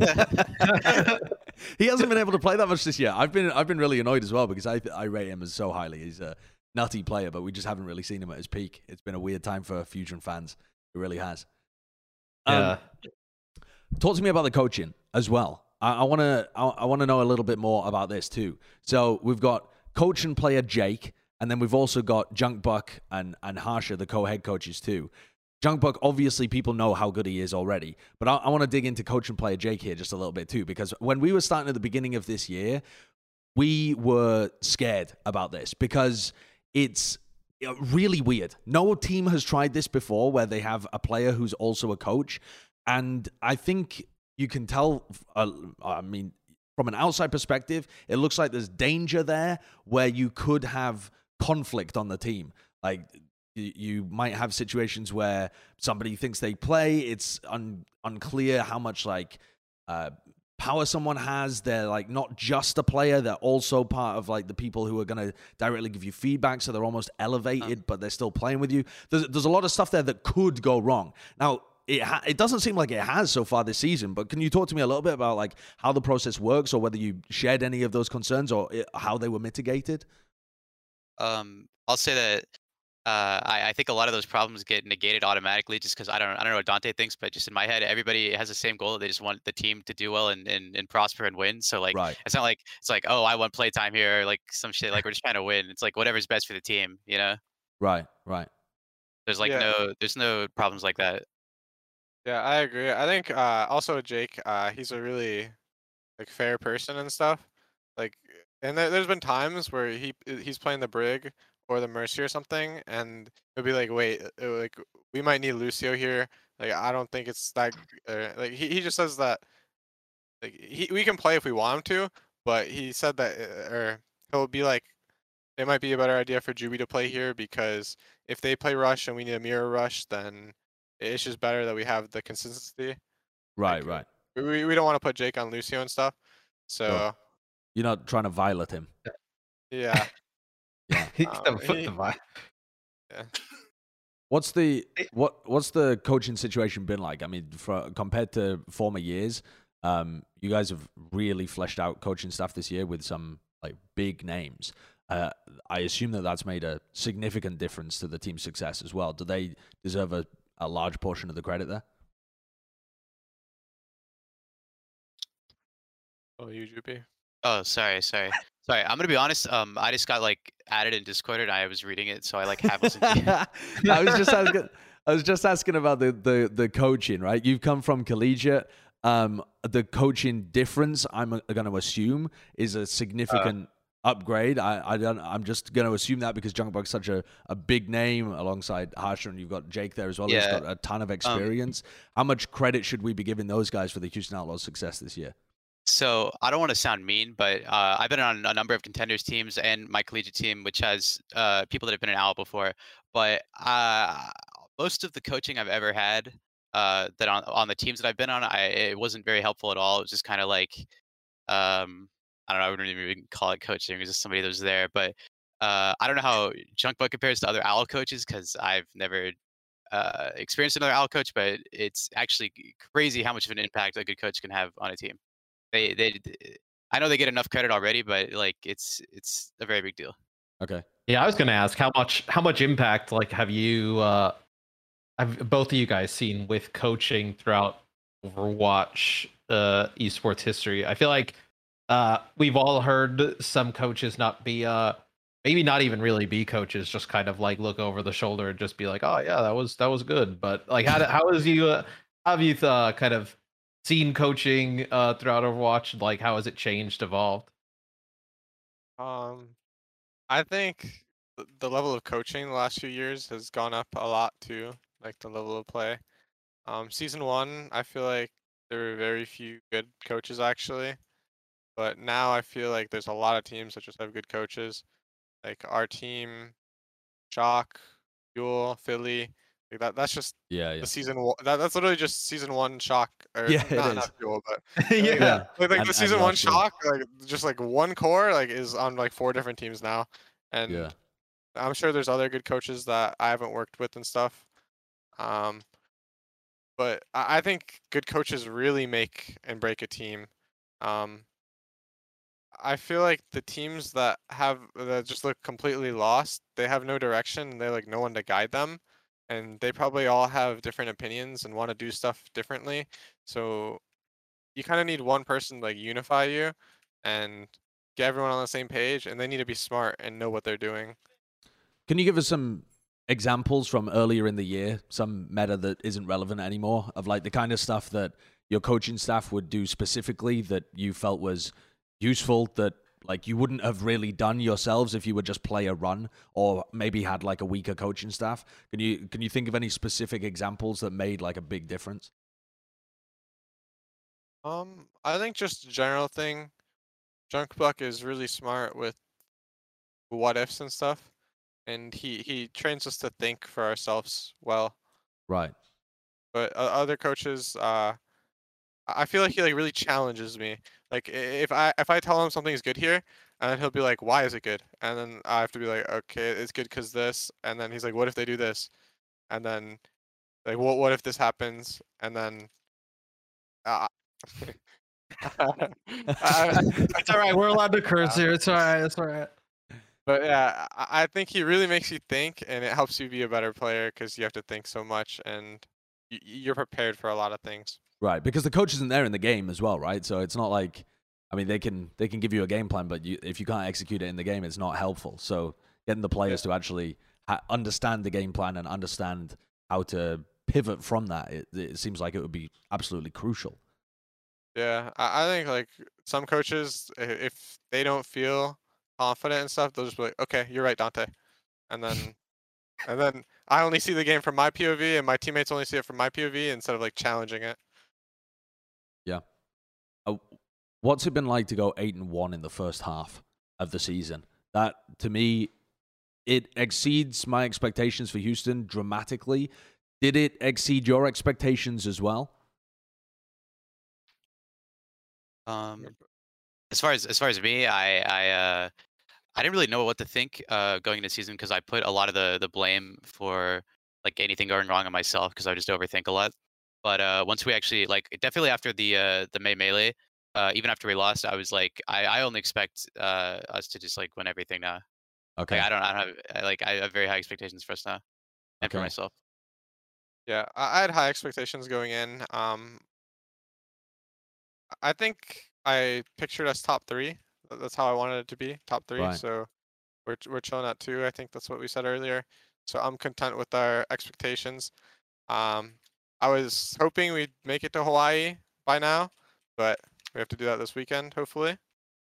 He hasn't been able to play that much this year. I've been really annoyed as well because I rate him as so highly. He's a nutty player, but we just haven't really seen him at his peak. It's been a weird time for Fusion fans. It really has. Yeah. Talk to me about the coaching as well. I want to know a little bit more about this too. So we've got coach and player Jake, and then we've also got Junkbuck and Harsha, the co-head coaches too. Junkbuck, obviously people know how good he is already, but I want to dig into coach and player Jake here just a little bit too, because when we were starting at the beginning of this year, we were scared about this because it's really weird. No team has tried this before where they have a player who's also a coach. And I think you can tell, I mean, from an outside perspective, it looks like there's danger there where you could have conflict on the team. Like, you might have situations where somebody thinks they play. It's unclear how much, like, power someone has. They're, like, not just a player. They're also part of, like, the people who are going to directly give you feedback. So they're almost elevated, but they're still playing with you. There's a lot of stuff there that could go wrong. Now, it doesn't seem like it has so far this season, but can you talk to me a little bit about like how the process works or whether you shared any of those concerns or how they were mitigated? I'll say that I think a lot of those problems get negated automatically just because I don't know what Dante thinks, but just in my head, everybody has the same goal. They just want the team to do well and prosper and win. So like, Right. it's not like it's like, oh, I want playtime here, or like some shit. Like we're just trying to win. It's like whatever's best for the team, you know. Right. There's like Yeah. there's no problems like that. Yeah, I agree. I think also Jake, he's a really like fair person and stuff. Like, and there's been times where he's playing the Brig or the Mercy or something, and it'll be like, wait, like we might need Lucio here. Like, I don't think it's that. Like he just says that like we can play if we want him to, but he said that or he'll be like, it might be a better idea for Juby to play here because if they play Rush and we need a mirror Rush, then it's just better that we have the consistency. Right. Like, we don't want to put Jake on Lucio and stuff. So Sure. You're not trying to violate him. yeah. He's the foot device. Yeah. What's the coaching situation been like? I mean, compared to former years, you guys have really fleshed out coaching staff this year with some like big names. I assume that's made a significant difference to the team's success as well. Do they deserve a large portion of the credit there? Oh, you Juby. Oh, sorry. I'm gonna be honest. I just got like added in Discord and I was reading it, so I like have listened to you. I was just asking about the coaching, right? You've come from collegiate. The coaching difference, I'm going to assume, is a significant upgrade. I'm just going to assume that because Junkbuck's such a big name alongside Harsha, and you've got Jake there as well. Yeah. Who's got a ton of experience. How much credit should we be giving those guys for the Houston Outlaws' success this year? So I don't want to sound mean, but I've been on a number of contenders teams and my collegiate team, which has people that have been an owl before. But most of the coaching I've ever had that on the teams that I've been on, it wasn't very helpful at all. It was just kind of like I don't know. I wouldn't even call it coaching. It was just somebody that was there. But I don't know how Junkbuck compares to other owl coaches because I've never experienced another owl coach. But it's actually crazy how much of an impact a good coach can have on a team. I know they get enough credit already, but like it's a very big deal. Okay. Yeah, I was going to ask how much impact like have both of you guys seen with coaching throughout Overwatch esports history? I feel like we've all heard some coaches not be maybe not even really be coaches, just kind of like look over the shoulder and just be like, oh yeah, that was good. But like how have you kind of seen coaching throughout Overwatch? Like how has it changed, evolved? I think the level of coaching the last few years has gone up a lot too, like the level of play. Season 1, I feel like there were very few good coaches actually. But now I feel like there's a lot of teams that just have good coaches. Like our team, Shock, Yule, Philly. Like that's just Yeah, the yeah. that's literally just season one Shock, or Yeah, it not is. Yule, but Yeah. like And the season one Rush, yeah. Shock, like just like one core like is on like 4 different teams now, Yeah. and I'm sure there's other good coaches that I haven't worked with and stuff. Um, but I think good coaches really make and break a team. Um, I feel like the teams that just look completely lost, they have no direction and they like no one to guide them. And they probably all have different opinions and want to do stuff differently. So you kind of need one person to like unify you and get everyone on the same page, and they need to be smart and know what they're doing. Can you give us some examples from earlier in the year, some meta that isn't relevant anymore, of like the kind of stuff that your coaching staff would do specifically that you felt was useful, that like you wouldn't have really done yourselves if you would just play a run, or maybe had like a weaker coaching staff? Can you think of any specific examples that made like a big difference? I think just a general thing, Junkbuck is really smart with what ifs and stuff, and he trains us to think for ourselves well. Right. But other coaches, I feel like he like really challenges me. Like if I tell him something is good here, and then he'll be like, "Why is it good?" And then I have to be like, "Okay, it's good because this." And then he's like, "What if they do this?" And then like, "What if this happens?" And then uh, I, It's all right. We're allowed to curse here. It's all right. It's all right. but yeah, I think he really makes you think, and it helps you be a better player because you have to think so much, and you're prepared for a lot of things. Right, because the coach isn't there in the game as well, right? So it's not like, I mean, they can give you a game plan, but if you can't execute it in the game, it's not helpful. So getting the players to actually understand the game plan and understand how to pivot from that, it seems like it would be absolutely crucial. Yeah, I think like some coaches, if they don't feel confident and stuff, they'll just be like, "Okay, you're right, Dante," and then and then I only see the game from my POV, and my teammates only see it from my POV instead of like challenging it. Yeah. Uh, what's it been like to go 8-1 in the first half of the season? That to me, it exceeds my expectations for Houston dramatically. Did it exceed your expectations as well? Um, as far as me, I didn't really know what to think going into season because I put a lot of the blame for like anything going wrong on myself because I just overthink a lot. But once we actually like definitely after the May melee, even after we lost, I was like I only expect us to just like win everything now. Like Okay. I don't have I have very high expectations for us now and for Okay. myself. Yeah, I had high expectations going in. I think I pictured us top 3. That's how I wanted it to be, top 3. Right. So we're chilling at 2. I think that's what we said earlier. So I'm content with our expectations. Um, I was hoping we'd make it to Hawaii by now, but we have to do that this weekend, hopefully.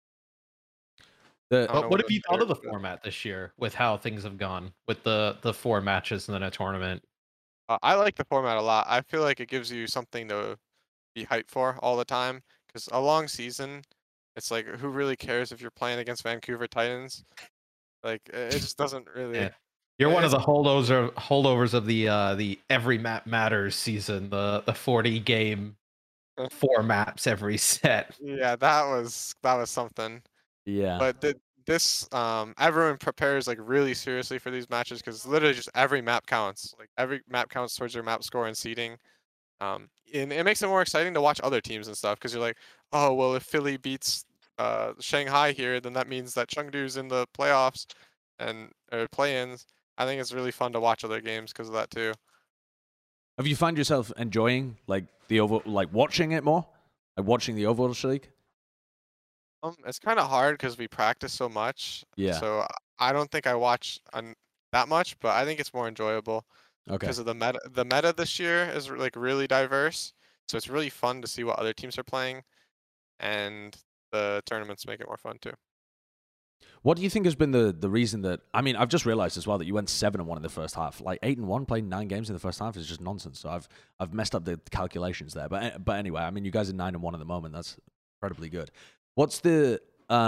The I don't know What when have the you thought of the but, format this year with how things have gone with the 4 matches and then a tournament? I like the format a lot. I feel like it gives you something to be hyped for all the time. Because a long season, it's like who really cares if you're playing against Vancouver Titans? Like it just doesn't really. Yeah. You're one of It's the holdovers of the every map matters season, the 40 game 4 maps every set. yeah, that was something. yeah. But this everyone prepares like really seriously for these matches because literally just every map counts. Like every map counts towards your map score and seeding. And it makes it more exciting to watch other teams and stuff because you're like, oh well, if Philly beats Shanghai here, then that means that Chengdu's in the playoffs and or play-ins. I think it's really fun to watch other games because of that too. Have you found yourself enjoying like watching it more, like watching the Overwatch League? It's kind of hard because we practice so much, Yeah. so I don't think I watch that much, but I think it's more enjoyable Okay. because of the meta. The meta this year is like really diverse, so it's really fun to see what other teams are playing, and the tournaments make it more fun too. What do you think has been the reason that? I mean, I've just realized as well that you went 7-1 in the first half. Like 8-1, playing 9 games in the first half is just nonsense. So I've messed up the calculations there. But anyway, I mean, you guys are 9-1 at the moment. That's incredibly good. What's the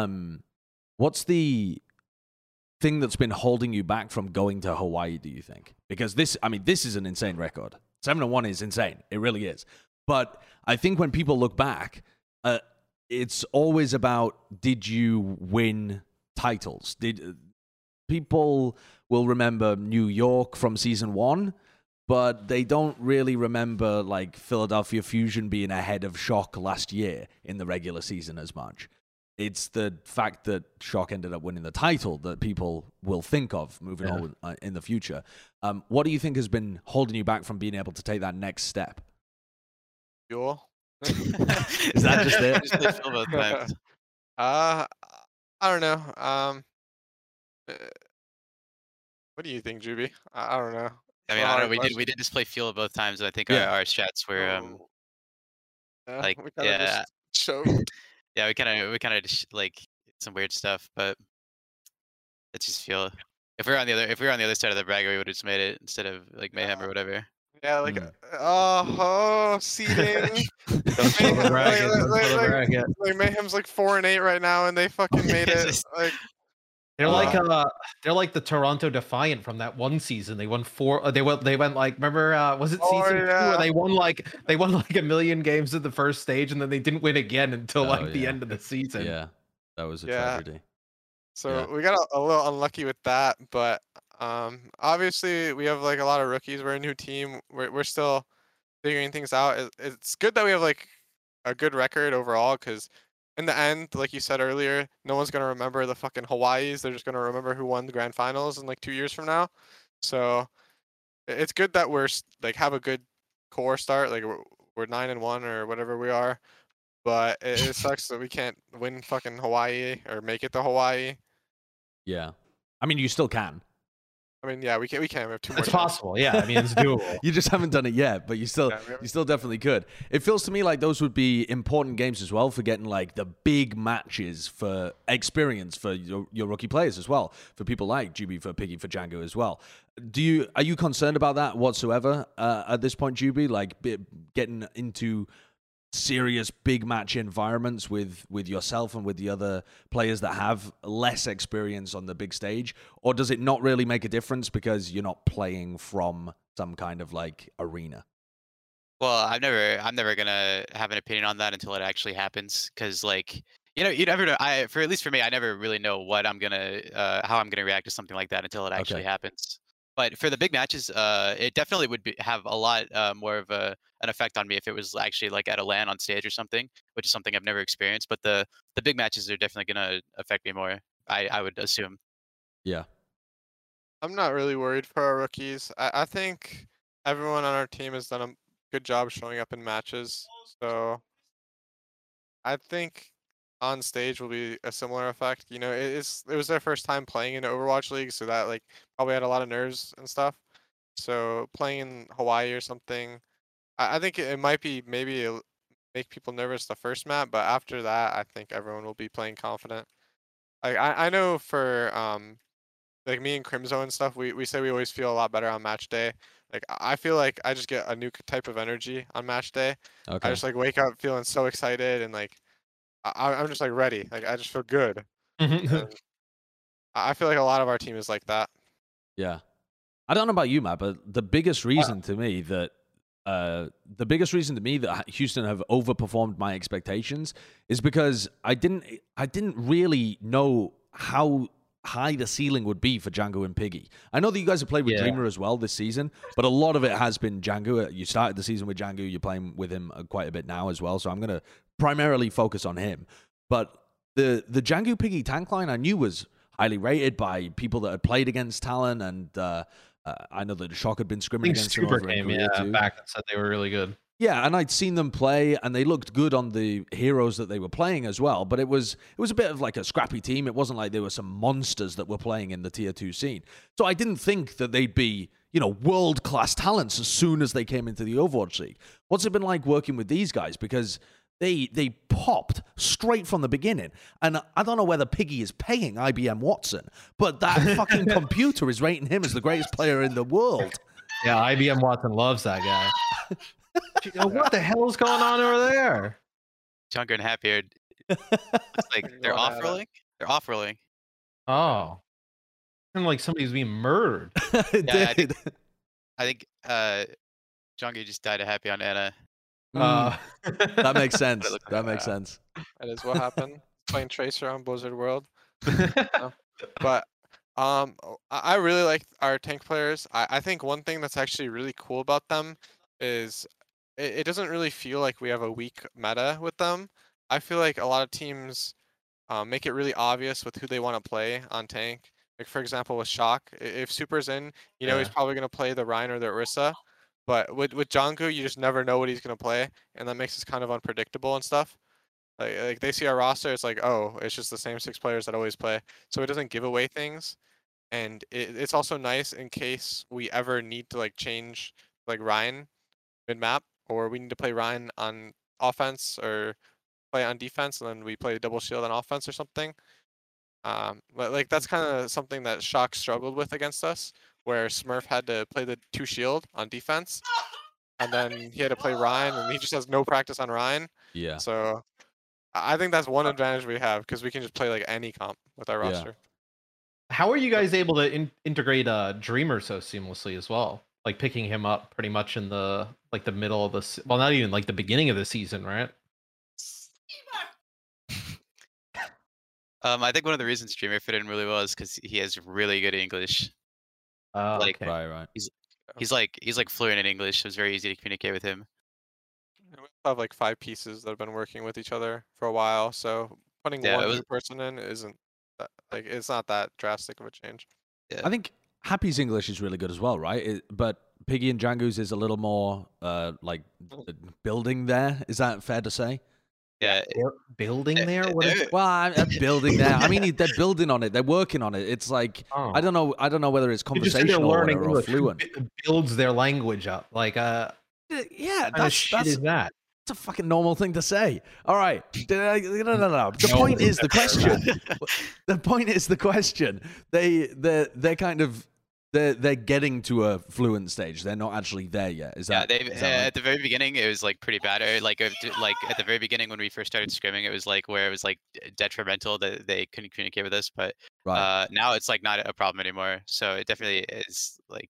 thing that's been holding you back from going to Hawaii? Do you think? Because this is an insane record. 7-1 is insane. It really is. But I think when people look back, it's always about, did you win titles? People will remember New York from season 1, but they don't really remember like Philadelphia Fusion being ahead of Shock last year in the regular season as much. It's the fact that Shock ended up winning the title that people will think of moving on in the future. What do you think has been holding you back from being able to take that next step? Fuel. Is that just it? Just play Fuel both times. I don't know. What do you think, Juby? I don't know. I mean, I don't know. We did just play Fuel both times, and I think our strats were like choked. Yeah, we kind of like some weird stuff, but it's just Fuel. If we were on the other side of the bracket, we would have just made it instead of like Mayhem or whatever. Yeah, like seeding. Like Mayhem's like 4-8 right now, and they fucking made it. Like they're like the Toronto Defiant from that one season. They won 4. They went like, remember? Was it season 2 where they won like a million games in the first stage, and then they didn't win again until the end of the season. Yeah, that was a tragedy. So we got a little unlucky with that, but obviously we have like a lot of rookies. We're a new team. We're still figuring things out. It's good that we have like a good record overall, because in the end, like you said earlier, no one's gonna remember the fucking Hawaiis. They're just gonna remember who won the grand finals in like 2 years from now. So it's good that we're like have a good core start. Like we're 9-1 or whatever we are, but it sucks that we can't win fucking Hawaii or make it to Hawaii. Yeah, I mean, you still can. I mean, yeah, we can. We have 2 more. It's possible. Yeah, I mean, it's doable. You just haven't done it yet, but you still definitely could. It feels to me like those would be important games as well for getting like the big matches for experience for your rookie players as well. For people like Juby, for Piggy, for Django as well. Are you concerned about that whatsoever at this point, Juby? Like getting into serious big match environments with yourself and with the other players that have less experience on the big stage, or does it not really make a difference because you're not playing from some kind of like arena? Well, I'm never gonna have an opinion on that until it actually happens, because like you never know. At least for me, I never really know what I'm gonna how I'm gonna react to something like that until it actually happens. But for the big matches, it definitely would have a lot more of an effect on me if it was actually like at a LAN on stage or something, which is something I've never experienced. But the big matches are definitely going to affect me more, I would assume. Yeah. I'm not really worried for our rookies. I think everyone on our team has done a good job showing up in matches. So I think on stage will be a similar effect. You know, it was their first time playing in Overwatch League, so that like probably had a lot of nerves and stuff. So playing in Hawaii or something, I think it might be maybe make people nervous the first map, but after that, I think everyone will be playing confident. Like I know for like me and Crimzo and stuff, we say we always feel a lot better on match day. Like I feel like I just get a new type of energy on match day. Okay. I just like wake up feeling so excited, and like I'm just like ready. Like I just feel good. I feel like a lot of our team is like that. Yeah. I don't know about you, Matt, but the biggest reason to me that Houston have overperformed my expectations is because I didn't really know how high the ceiling would be for Django and Piggy. I know that you guys have played with Dreamer as well this season, but a lot of it has been Django. You started the season with Django. You're playing with him quite a bit now as well, so I'm going to primarily focus on him. But the Django Piggy tank line I knew was highly rated by people that had played against Talon, and I know that the Shock had been scrimming against Super them came too. back and said they were really good. Yeah, and I'd seen them play, and they looked good on the heroes that they were playing as well. But it was a bit of like a scrappy team. It wasn't like there were some monsters that were playing in the tier 2 scene. So I didn't think that they'd be, world-class talents as soon as they came into the Overwatch League. What's it been like working with these guys? Because They popped straight from the beginning. And I don't know whether Piggy is paying IBM Watson, but that fucking computer is rating him as the greatest player in the world. Yeah, IBM Watson loves that guy. What the hell is going on over there? Junker and Happy are like they're Going off at it. rolling. They're off rolling. Oh. Kind of like somebody's being murdered. It Yeah, I did. I think Junker just died a Happy on Anna. That makes sense. looked like. That makes sense. That is what happened. Playing Tracer on Blizzard World. But I really like our tank players. I think one thing that's actually really cool about them is it doesn't really feel like we have a weak meta with them. I feel like a lot of teams make it really obvious with who they want to play on tank. Like for example with Shock, if Super's in, you know he's Yeah. probably gonna play the Rhine or the Orisa. But with Jangu, you just never know what he's gonna play, and that makes it kind of unpredictable and stuff. Like they see our roster, it's like, oh, it's just the same 6 players that always play. So it doesn't give away things, and it's also nice in case we ever need to like change like Ryan mid map, or we need to play Ryan on offense or play on defense, and then we play double shield on offense or something. But like that's kind of something that Shock struggled with against us, where Smurf had to play the 2 shield on defense, and then he had to play Ryan, and he just has no practice on Ryan. Yeah. So I think that's one advantage we have because we can just play like any comp with our Yeah. roster. How are you guys able to integrate Dreamer so seamlessly as well? Like picking him up pretty much in the middle of the well, not even like the beginning of the season, right? I think one of the reasons Dreamer fit in really well is because he has really good English. Like, Okay. Right. He's like fluent in English, so it's very easy to communicate with him. And we have like 5 pieces that have been working with each other for a while, so putting Yeah, it one was- new person in isn't like it's not that drastic of a change. Yeah. I think Happy's English is really good as well, right? But Piggy and Django's is a little more like building there. Is that fair to say? Yeah, They're building there? What is Well, I'm building there. I mean, they're building on it. They're working on it. It's like Oh. I don't know whether it's You just said they're conversational or learning whatever, or English. Who fluent. builds their language up? Like, Yeah, what kind of shit is that? That's a fucking normal thing to say. All right. No. The point is the question. The point is the question. They're kind of they're getting to a fluent stage. They're not actually there yet. Is yeah. that? They is that right? at the very beginning it was like pretty bad. Like at the very beginning when we first started scrimming, it was like where it was like detrimental that they couldn't communicate with us. But Right. now it's like not a problem anymore. So it definitely is like.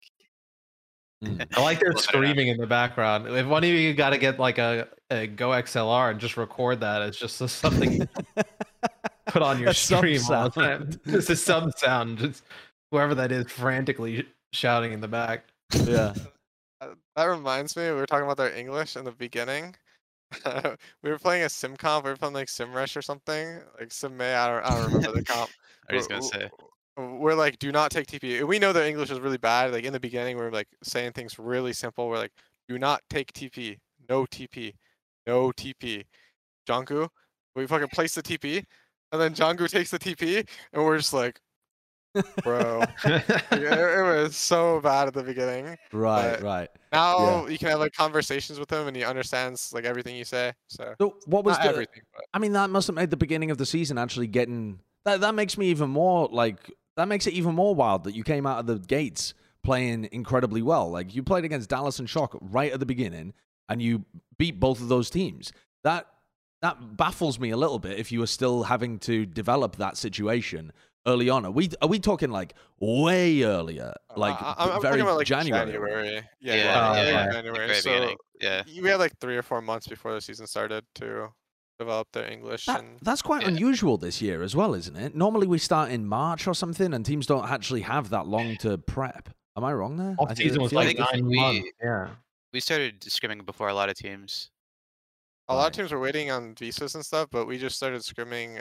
I like their We'll cut it out. screaming in the background. If one of you got to get like a Go XLR and just record that, it's just something put on your A sub stream all the sound. time. Just a sub sound, just whoever that is frantically shouting in the back. Yeah. That reminds me, we were talking about their English in the beginning. We were playing a sim comp. We were playing like SimRush or something, like Sim May. I don't remember the comp. I was gonna say. We're like, do not take TP. We know their English is really bad. Like in the beginning, we are like saying things really simple. We're like, do not take TP. No TP. No TP. Jangu, we fucking place the TP, and then Jangu takes the TP, and we're just like, bro. Like, it was so bad at the beginning. Right. But Right. Now you can have like conversations with him, and he understands like everything you say. So So what was not the? everything, but I mean, that must have made the beginning of the season actually getting that makes me even more like that makes it even more wild that you came out of the gates playing incredibly well. Like you played against Dallas and Shock right at the beginning and you beat both of those teams. That baffles me a little bit if you were still having to develop that situation early on. Are we talking like way earlier? Like I'm very talking about like January. Yeah, yeah, January. Very So beginning. Yeah. we had like 3 or 4 months before the season started to develop their English. And That's quite Yeah. unusual this year as well, isn't it? Normally we start in March or something, and teams don't actually have that long to prep. Am I wrong there? Off I season was feel like think 9 we- months. Yeah. We started scrimming before a lot of teams. a lot of Right. teams were waiting on visas and stuff, but we just started scrimming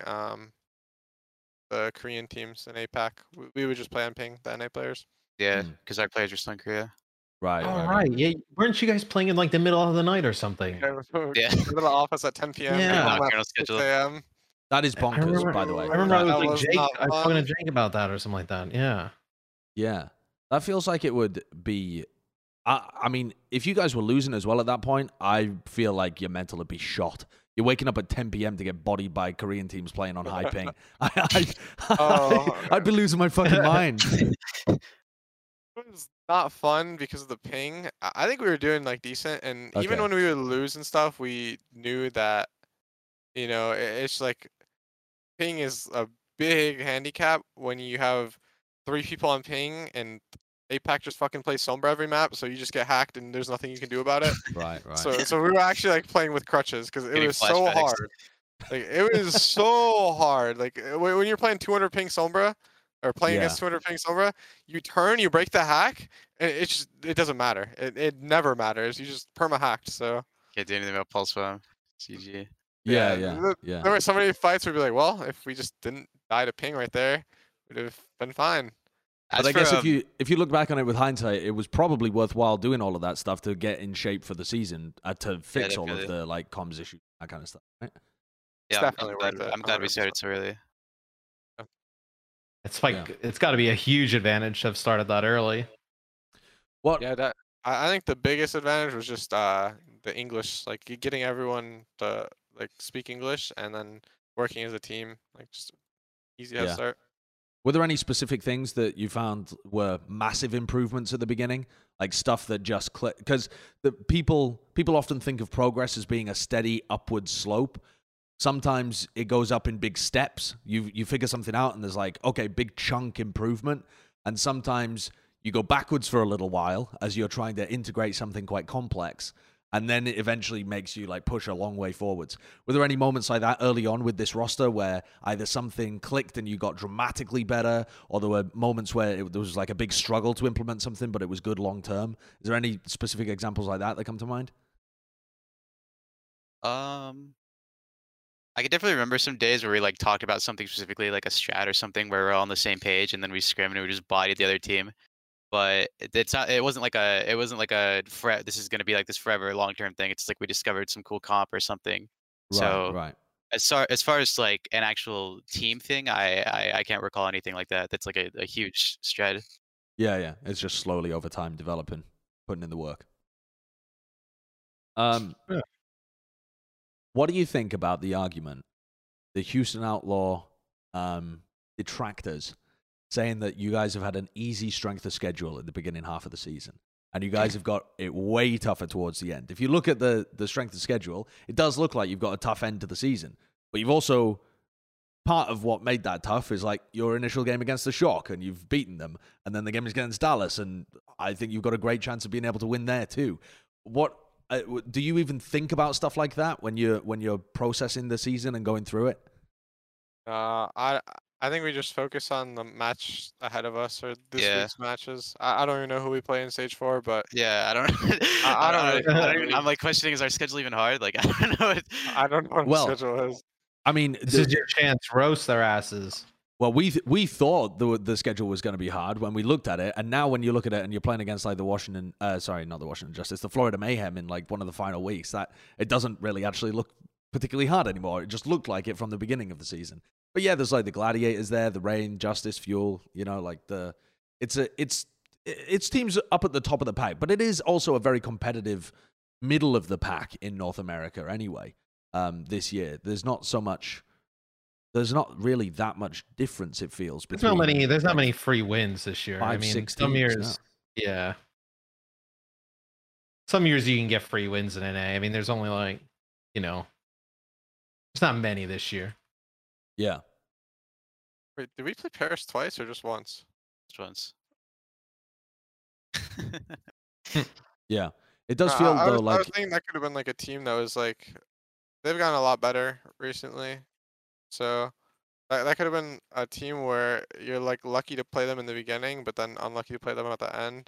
the Korean teams in APAC. We would just play on ping, the NA players. Yeah, Mm. because our players are still in Korea. right. All right. right. Yeah. Weren't you guys playing in like the middle of the night or something? Yeah. Yeah. Go to the office at 10 p.m. Yeah. come home Nocturnal at 6 schedule. a.m. That is I bonkers, remember- by the way. I remember I was That like was Jake. not I was talking to fun. Jake about that or something like that. Yeah. Yeah, that feels like it would be I mean, if you guys were losing as well at that point, I feel like your mental would be shot. You're waking up at 10 p.m. to get bodied by Korean teams playing on high ping. I'd be losing my fucking mind. It was not fun because of the ping. I think we were doing like decent, and even Okay. when we would lose and stuff, we knew that, it's like ping is a big handicap when you have 3 people on ping and APAC just fucking plays Sombra every map, so you just get hacked and there's nothing you can do about it. Right. So we were actually like playing with crutches because it Getting was so flashbacks. hard. Like it was so hard. Like when you're playing 200 ping Sombra or playing Yeah. against 200 ping Sombra, you turn, you break the hack, and it doesn't matter. It never matters. You just perma hacked. So Can't do anything about pulse bomb. GG. Yeah. There were so many fights where we'd be like, well, if we just didn't die to ping right there, we'd have been fine. But I guess if you look back on it with hindsight, it was probably worthwhile doing all of that stuff to get in shape for the season, to fix all of definitely. the like comms issues, that kind of stuff. Right? It's definitely worth it. I'm glad we 100%. started so early. It's like it's got to be a huge advantage to have started that early. What? Yeah, that I think the biggest advantage was just the English, like getting everyone to like speak English and then working as a team, like just easy head Yeah. start. Were there any specific things that you found were massive improvements at the beginning, like stuff that just clicked? Because the people often think of progress as being a steady upward slope. Sometimes it goes up in big steps. You figure something out and there's like, okay, big chunk improvement. And sometimes you go backwards for a little while as you're trying to integrate something quite complex. And then it eventually makes you like push a long way forwards. Were there any moments like that early on with this roster where either something clicked and you got dramatically better, or there were moments where there was like a big struggle to implement something, but it was good long term? Is there any specific examples like that come to mind? I could definitely remember some days where we like talked about something specifically, like a strat or something, where we're all on the same page, and then we scrimmed and we just bodied the other team. But it's not. It wasn't like a. It wasn't like a. This is gonna be like this forever, long term thing. It's like we discovered some cool comp or something. So Right. as far as like an actual team thing, I can't recall anything like that. That's like a huge strat. Yeah. It's just slowly over time developing, putting in the work. Yeah. What do you think about the argument, the Houston Outlaw detractors saying that you guys have had an easy strength of schedule at the beginning half of the season, and you guys have got it way tougher towards the end? If you look at the strength of schedule, it does look like you've got a tough end to the season, but you've also, part of what made that tough is like your initial game against the Shock, and you've beaten them, and then the game against Dallas, and I think you've got a great chance of being able to win there too. What do you even think about stuff like that when you're processing the season and going through it? I think we just focus on the match ahead of us or this Yeah. week's matches. I don't even know who we play in stage 4, but Yeah, I don't. I don't really- I'm like questioning: is our schedule even hard? Like I don't know. I don't know what Well, the schedule is. I mean, This is your chance. Roast their asses. well, we thought the schedule was going to be hard when we looked at it, and now when you look at it and you're playing against like the Washington, sorry, not the Washington Justice, the Florida Mayhem in like one of the final weeks, that it doesn't really actually look particularly hard anymore. It just looked like it from the beginning of the season. But yeah, there's like the Gladiators there, the Reign, Justice, Fuel, like it's teams up at the top of the pack, but it is also a very competitive middle of the pack in North America anyway. This year, there's not really that much difference, it feels. There's not many free wins this year. 5, I mean, 6 some teams, years, yeah. Some years you can get free wins in NA. I mean, there's only like, there's not many this year. Yeah. Wait, did we play Paris twice or just once? Just once. Yeah. It does feel I though was like thinking that could have been like a team that was like, they've gotten a lot better recently. So that could have been a team where you're like lucky to play them in the beginning, but then unlucky to play them at the end.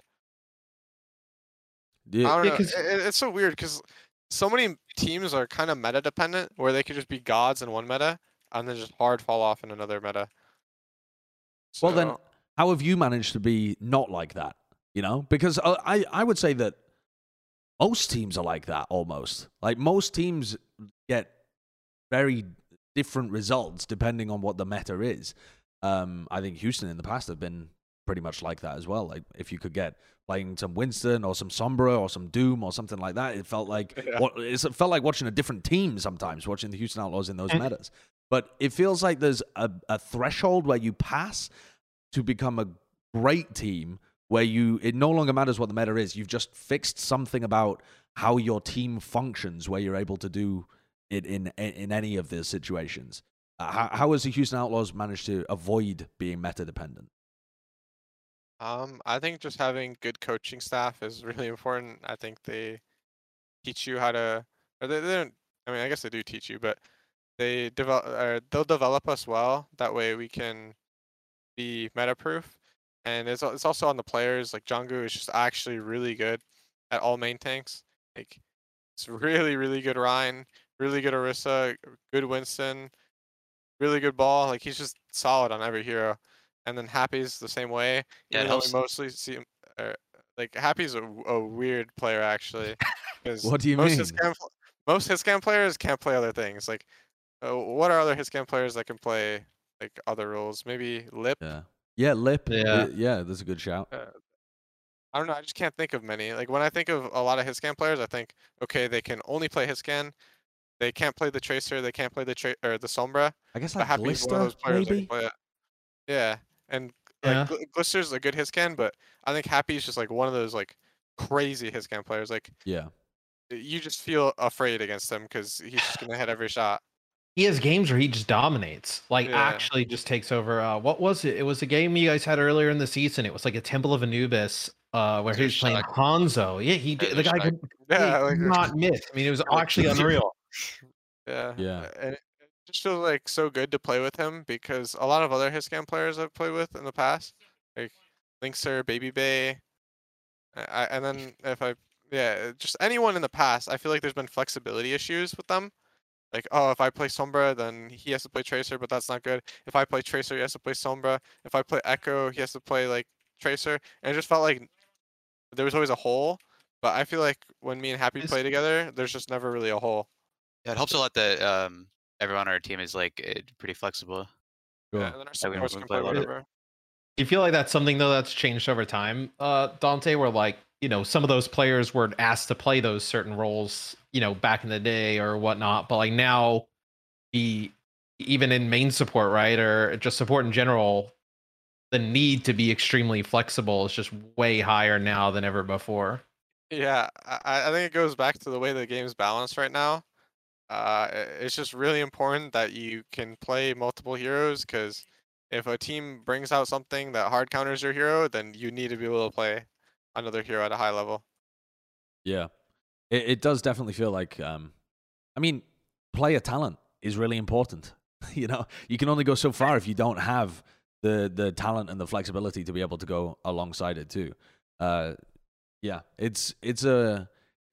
I yeah, don't know. 'cause- It's so weird because so many teams are kind of meta dependent, where they could just be gods in one meta and then just hard fall off in another meta. well then So, how have you managed to be not like that? Because I would say that most teams are like that almost. Like most teams get very different results depending on what the meta is. I think Houston in the past have been pretty much like that as well. Like if you could get playing some Winston or some Sombra or some Doom or something like that, it felt like it felt like watching a different team sometimes, watching the Houston Outlaws in those metas. But it feels like there's a threshold where you pass to become a great team where it no longer matters what the meta is. You've just fixed something about how your team functions where you're able to do it in any of the situations. How has the Houston Outlaws managed to avoid being meta dependent? I think just having good coaching staff is really important. I think they teach you how to, or they don't. I mean, I guess they do teach you, but they'll develop us well. That way we can be meta proof. And it's also on the players. Like Jungwoo is just actually really good at all main tanks. Like it's really, really good Ryan, really good Orisa, good Winston, really good Ball. Like he's just solid on every hero. And then Happy's the same way. Yeah, it Even though we helps. mostly see him, like Happy's a weird player actually. Because What do you mean? Most hitscan players can't play other things. Like, what are other hitscan players that can play like other roles? Maybe Lip. Yeah, Lip. Yeah. Yeah, that's a good shout. I don't know. I just can't think of many. Like when I think of a lot of hitscan players, I think okay, they can only play hitscan. They can't play the Tracer. They can't play the the Sombra. I guess But like Happy's one of those Glister, players that maybe? can play it. Yeah, and Yeah. like Glister's a good hitscan, but I think Happy's just like one of those like crazy hitscan players. Like Yeah. you just feel afraid against him because he's just gonna hit every shot. He has games where he just dominates, like Yeah. actually just takes over. What was it? It was a game you guys had earlier in the season. It was like a Temple of Anubis, where he was playing Zershak. Hanzo. Yeah, he did. The guy could Yeah, like not miss. I mean, it was actually unreal. yeah. Yeah. And it just feels like so good to play with him because a lot of other hitscan players I've played with in the past, like Linkser, Baby Bay, and then just anyone in the past, I feel like there's been flexibility issues with them. Like, oh, if I play Sombra, then he has to play Tracer, but that's not good. If I play Tracer, he has to play Sombra. If I play Echo, he has to play like Tracer. And it just felt like there was always a hole. But I feel like when me and Happy It's- play together, there's just never really a hole. Yeah, it helps a lot that everyone on our team is like pretty flexible. Sure. Yeah, and then our Yeah, we supports don't can play play a lot of- whatever. Do you feel like that's something though that's changed over time, Dante? Where like some of those players were asked to play those certain roles, back in the day or whatnot, but like now, even in main support, right, or just support in general, the need to be extremely flexible is just way higher now than ever before. Yeah, I think it goes back to the way the game's balanced right now. It's just really important that you can play multiple heroes because if a team brings out something that hard counters your hero, then you need to be able to play another hero at a high level. Yeah. It does definitely feel like, I mean, player talent is really important. You can only go so far if you don't have the talent and the flexibility to be able to go alongside it too. Yeah, it's a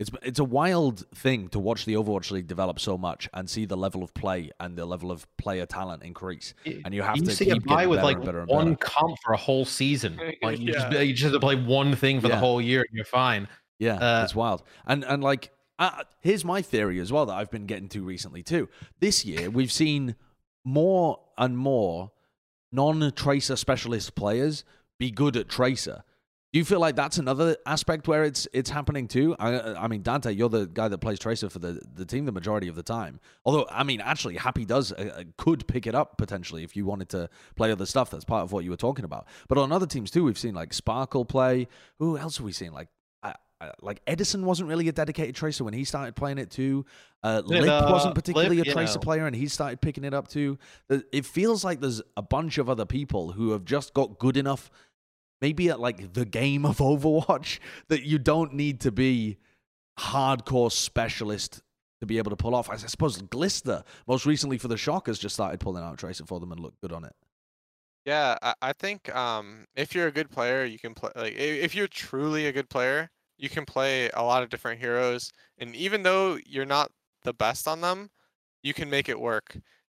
wild thing to watch the Overwatch League develop so much and see the level of play and the level of player talent increase. And you have to see keep it by getting with better like and better and one better. comp for a whole season. Like you Yeah. just have to play one thing for the Yeah. whole year, and you're fine. Yeah, it's wild. And like, here's my theory as well that I've been getting to recently too. This year, we've seen more and more non-Tracer specialist players be good at Tracer. Do you feel like that's another aspect where it's happening too? I mean, Dante, you're the guy that plays Tracer for the team the majority of the time. Although, I mean, actually, Happy could pick it up potentially if you wanted to play other stuff. That's part of what you were talking about. But on other teams too, we've seen like Sparkle play. Who else have we seen? Like Edison wasn't really a dedicated Tracer when he started playing it too. Lip wasn't particularly Lip, a Tracer player, and he started picking it up too. It feels like there's a bunch of other people who have just got good enough, maybe at like the game of Overwatch, that you don't need to be hardcore specialist to be able to pull off. I suppose Glister, most recently for the Shock, has just started pulling out Tracer for them and looked good on it. Yeah, I think if you're a good player, you can play. Like if you're truly a good player, you can play a lot of different heroes, and even though you're not the best on them, you can make it work.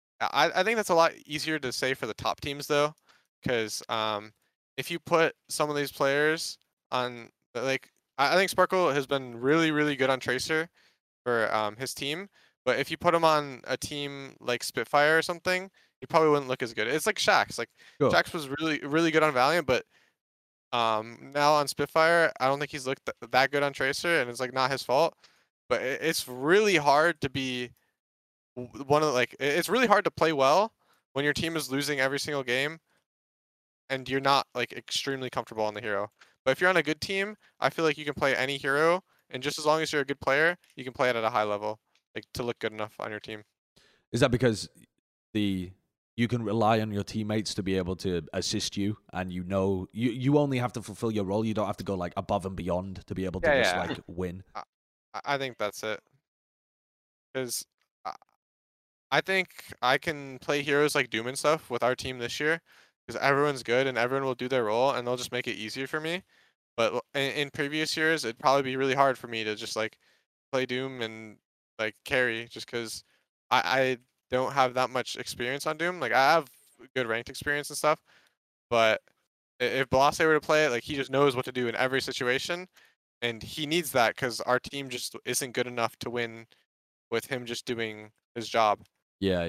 I think that's a lot easier to say for the top teams though, because if you put some of these players on, like I think Sparkle has been really really good on Tracer for his team, but if you put him on a team like Spitfire or something, he probably wouldn't look as good. It's like Shaxx. Like Sure. Shaxx was really really good on Valiant, but Now on Spitfire, I don't think he's looked that good on Tracer, and it's like not his fault. But it's really hard to be one of it's really hard to play well when your team is losing every single game and you're not like extremely comfortable on the hero. But if you're on a good team, I feel like you can play any hero, and just as long as you're a good player, you can play it at a high level, like to look good enough on your team. Is that because you can rely on your teammates to be able to assist you, and you only have to fulfill your role. You don't have to go like above and beyond to be able to just Yeah. like win. I think that's it. Because I think I can play heroes like Doom and stuff with our team this year, because everyone's good and everyone will do their role, and they'll just make it easier for me. But in previous years, it'd probably be really hard for me to just like play Doom and like carry, just because I don't have that much experience on Doom. Like I have good ranked experience and stuff, but if Blase were to play it, like he just knows what to do in every situation, and he needs that because our team just isn't good enough to win with him just doing his job. Yeah.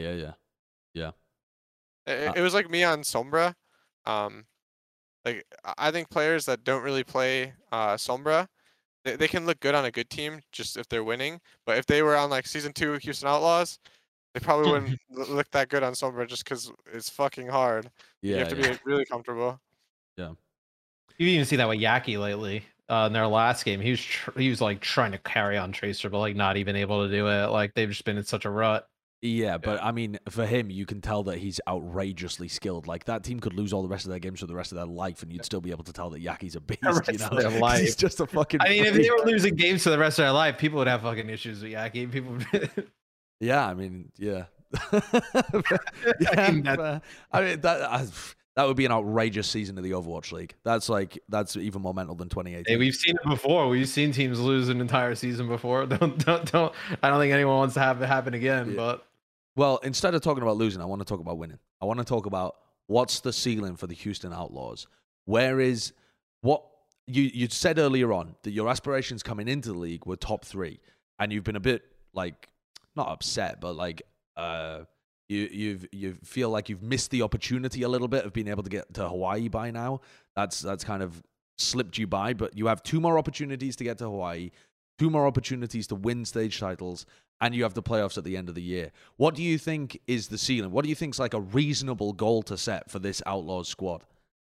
It was like me on Sombra. Like I think players that don't really play Sombra, they can look good on a good team just if they're winning. But if they were on like Season 2 Houston Outlaws, they probably wouldn't look that good on Sombra just because it's fucking hard. Yeah. You have to be really comfortable. You even see that with Yaki lately. In their last game, he was like trying to carry on Tracer, but like not even able to do it. Like they've just been in such a rut. Yeah, but I mean, for him, you can tell that he's outrageously skilled. Like that team could lose all the rest of their games for the rest of their life, and you'd still be able to tell that Yaki's a beast. You know, their life. He's just a fucking. I mean, if they were losing games for the rest of their life, people would have fucking issues with Yaki. People. Yeah, I mean, yeah. I mean, that would be an outrageous season of the Overwatch League. That's even more mental than 2018. Hey, we've seen it before. We've seen teams lose an entire season before. Don't. I don't think anyone wants to have it happen again. Yeah. But well, instead of talking about losing, I want to talk about winning. I want to talk about what's the ceiling for the Houston Outlaws. Where is what you said earlier on that your aspirations coming into the league were top 3, and you've been a bit like not upset, but like you feel like you've missed the opportunity a little bit of being able to get to Hawaii by now. That's kind of slipped you by, but you have 2 more opportunities to get to Hawaii, 2 more opportunities to win stage titles, and you have the playoffs at the end of the year. What do you think is the ceiling? What do you think is like a reasonable goal to set for this Outlaws squad?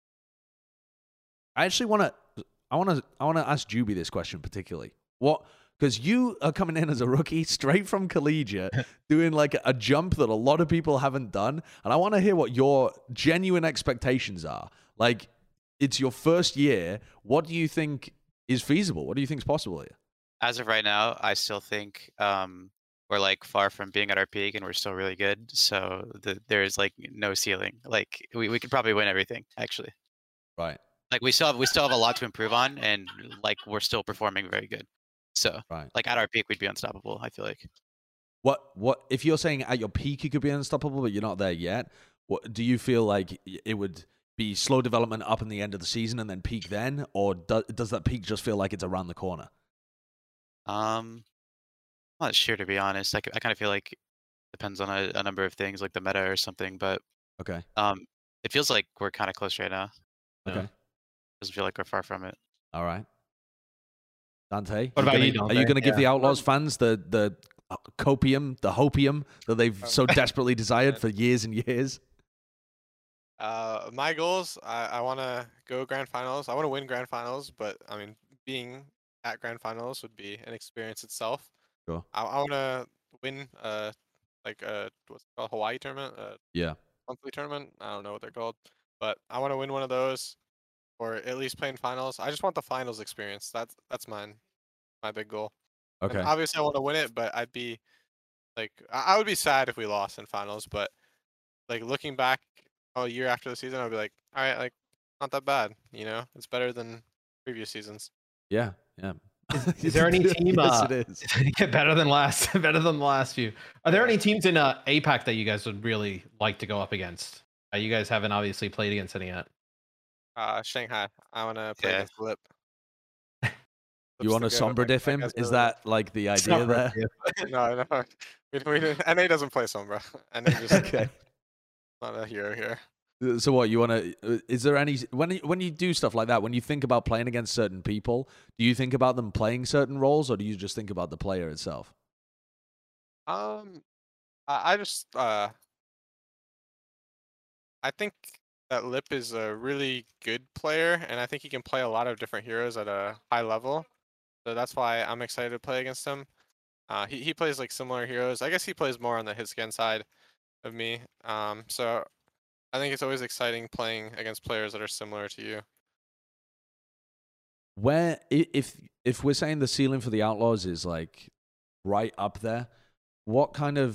I actually want to ask Juby this question particularly. Because you are coming in as a rookie straight from collegiate, doing like a jump that a lot of people haven't done. And I want to hear what your genuine expectations are. Like, it's your first year. What do you think is feasible? What do you think is possible here? As of right now, I still think we're like far from being at our peak, and we're still really good. So there's like no ceiling. Like we could probably win everything, actually. Right. Like we still have a lot to improve on, and like we're still performing very good. So Right. like at our peak, we'd be unstoppable, I feel like. What if you're saying at your peak you could be unstoppable, but you're not there yet? What do you feel like it would be slow development up in the end of the season and then peak then, or does that peak just feel like it's around the corner? I'm not sure, to be honest. I kind of feel like it depends on a number of things, like the meta or something. But Okay. it feels like we're kind of close right now. Okay. Doesn't feel like we're far from it. All right. Dante, What about you, Dante? Are you going to give Yeah. the Outlaws fans the copium, the hopium that they've so desperately desired for years and years? My goals, I want to go grand finals. I want to win grand finals, but I mean, being at grand finals would be an experience itself. Sure. I want to win like what's it called, Hawaii tournament, Yeah. monthly tournament. I don't know what they're called, but I want to win one of those, or at least play in finals. I just want the finals experience. That's my big goal. And Okay. obviously, I want to win it, but I'd be like, I would be sad if we lost in finals. But like looking back a year after the season, I'd be like, all right, like not that bad. You know, it's better than previous seasons. Yeah. Yeah. Is there any team? Yes, it is. better than the last few. Are there any teams in APAC that you guys would really like to go up against? You guys haven't obviously played against any yet. Shanghai. I want to play Yeah. against Lip. You want to Sombra diff him? Is that like the idea there? No. NA doesn't play Sombra. NA just Okay. not a hero here. So what you want to? Is there any when you do stuff like that? When you think about playing against certain people, do you think about them playing certain roles, or do you just think about the player itself? I just I think that Lip is a really good player, and I think he can play a lot of different heroes at a high level. So that's why I'm excited to play against him. He plays like similar heroes. I guess he plays more on the hit scan side of me. So I think it's always exciting playing against players that are similar to you. Where if we're saying the ceiling for the Outlaws is like right up there, what kind of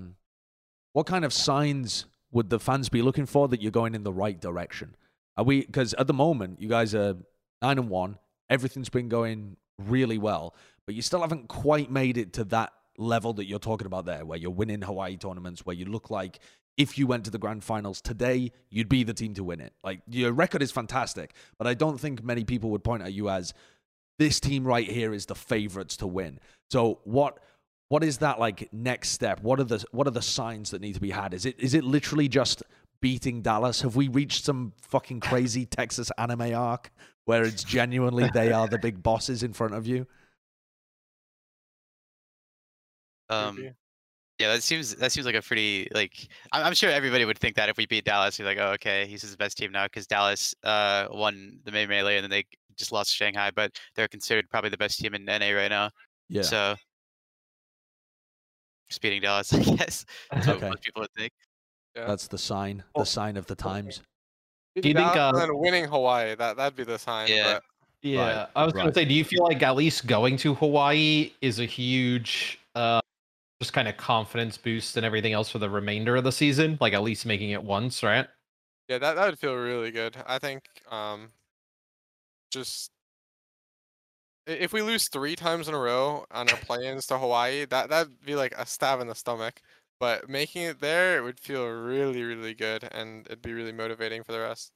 signs would the fans be looking for that you're going in the right direction? Are we, because at the moment you guys are 9-1, everything's been going really well, but you still haven't quite made it to that level that you're talking about there, where you're winning Hawaii tournaments, where you look like if you went to the grand finals today, you'd be the team to win it. Like, your record is fantastic, but I don't think many people would point at you as this team right here is the favorites to win. So what is that like next step? What are the signs that need to be had? Is it literally just beating Dallas? Have we reached some fucking crazy Texas anime arc where it's genuinely they are the big bosses in front of you? Yeah, that seems like a pretty like I'm sure everybody would think that if we beat Dallas, you're like, oh, okay, he's the best team now because Dallas won the May Melee and then they just lost to Shanghai, but they're considered probably the best team in NA right now. Yeah. So just beating Dallas, I guess. That's what Okay. most people would think. Yeah. That's the sign of the times. Do you think and then winning Hawaii, that'd be the sign. Yeah. But Yeah, Right, I was gonna right. say, do you feel like at least going to Hawaii is a huge just kind of confidence boost and everything else for the remainder of the season? Like at least making it once, right? yeah, that would feel really good. I think just if we lose 3 times in a row on our play-ins to Hawaii, that'd be like a stab in the stomach. But making it there, it would feel really, really good, and it'd be really motivating for the rest.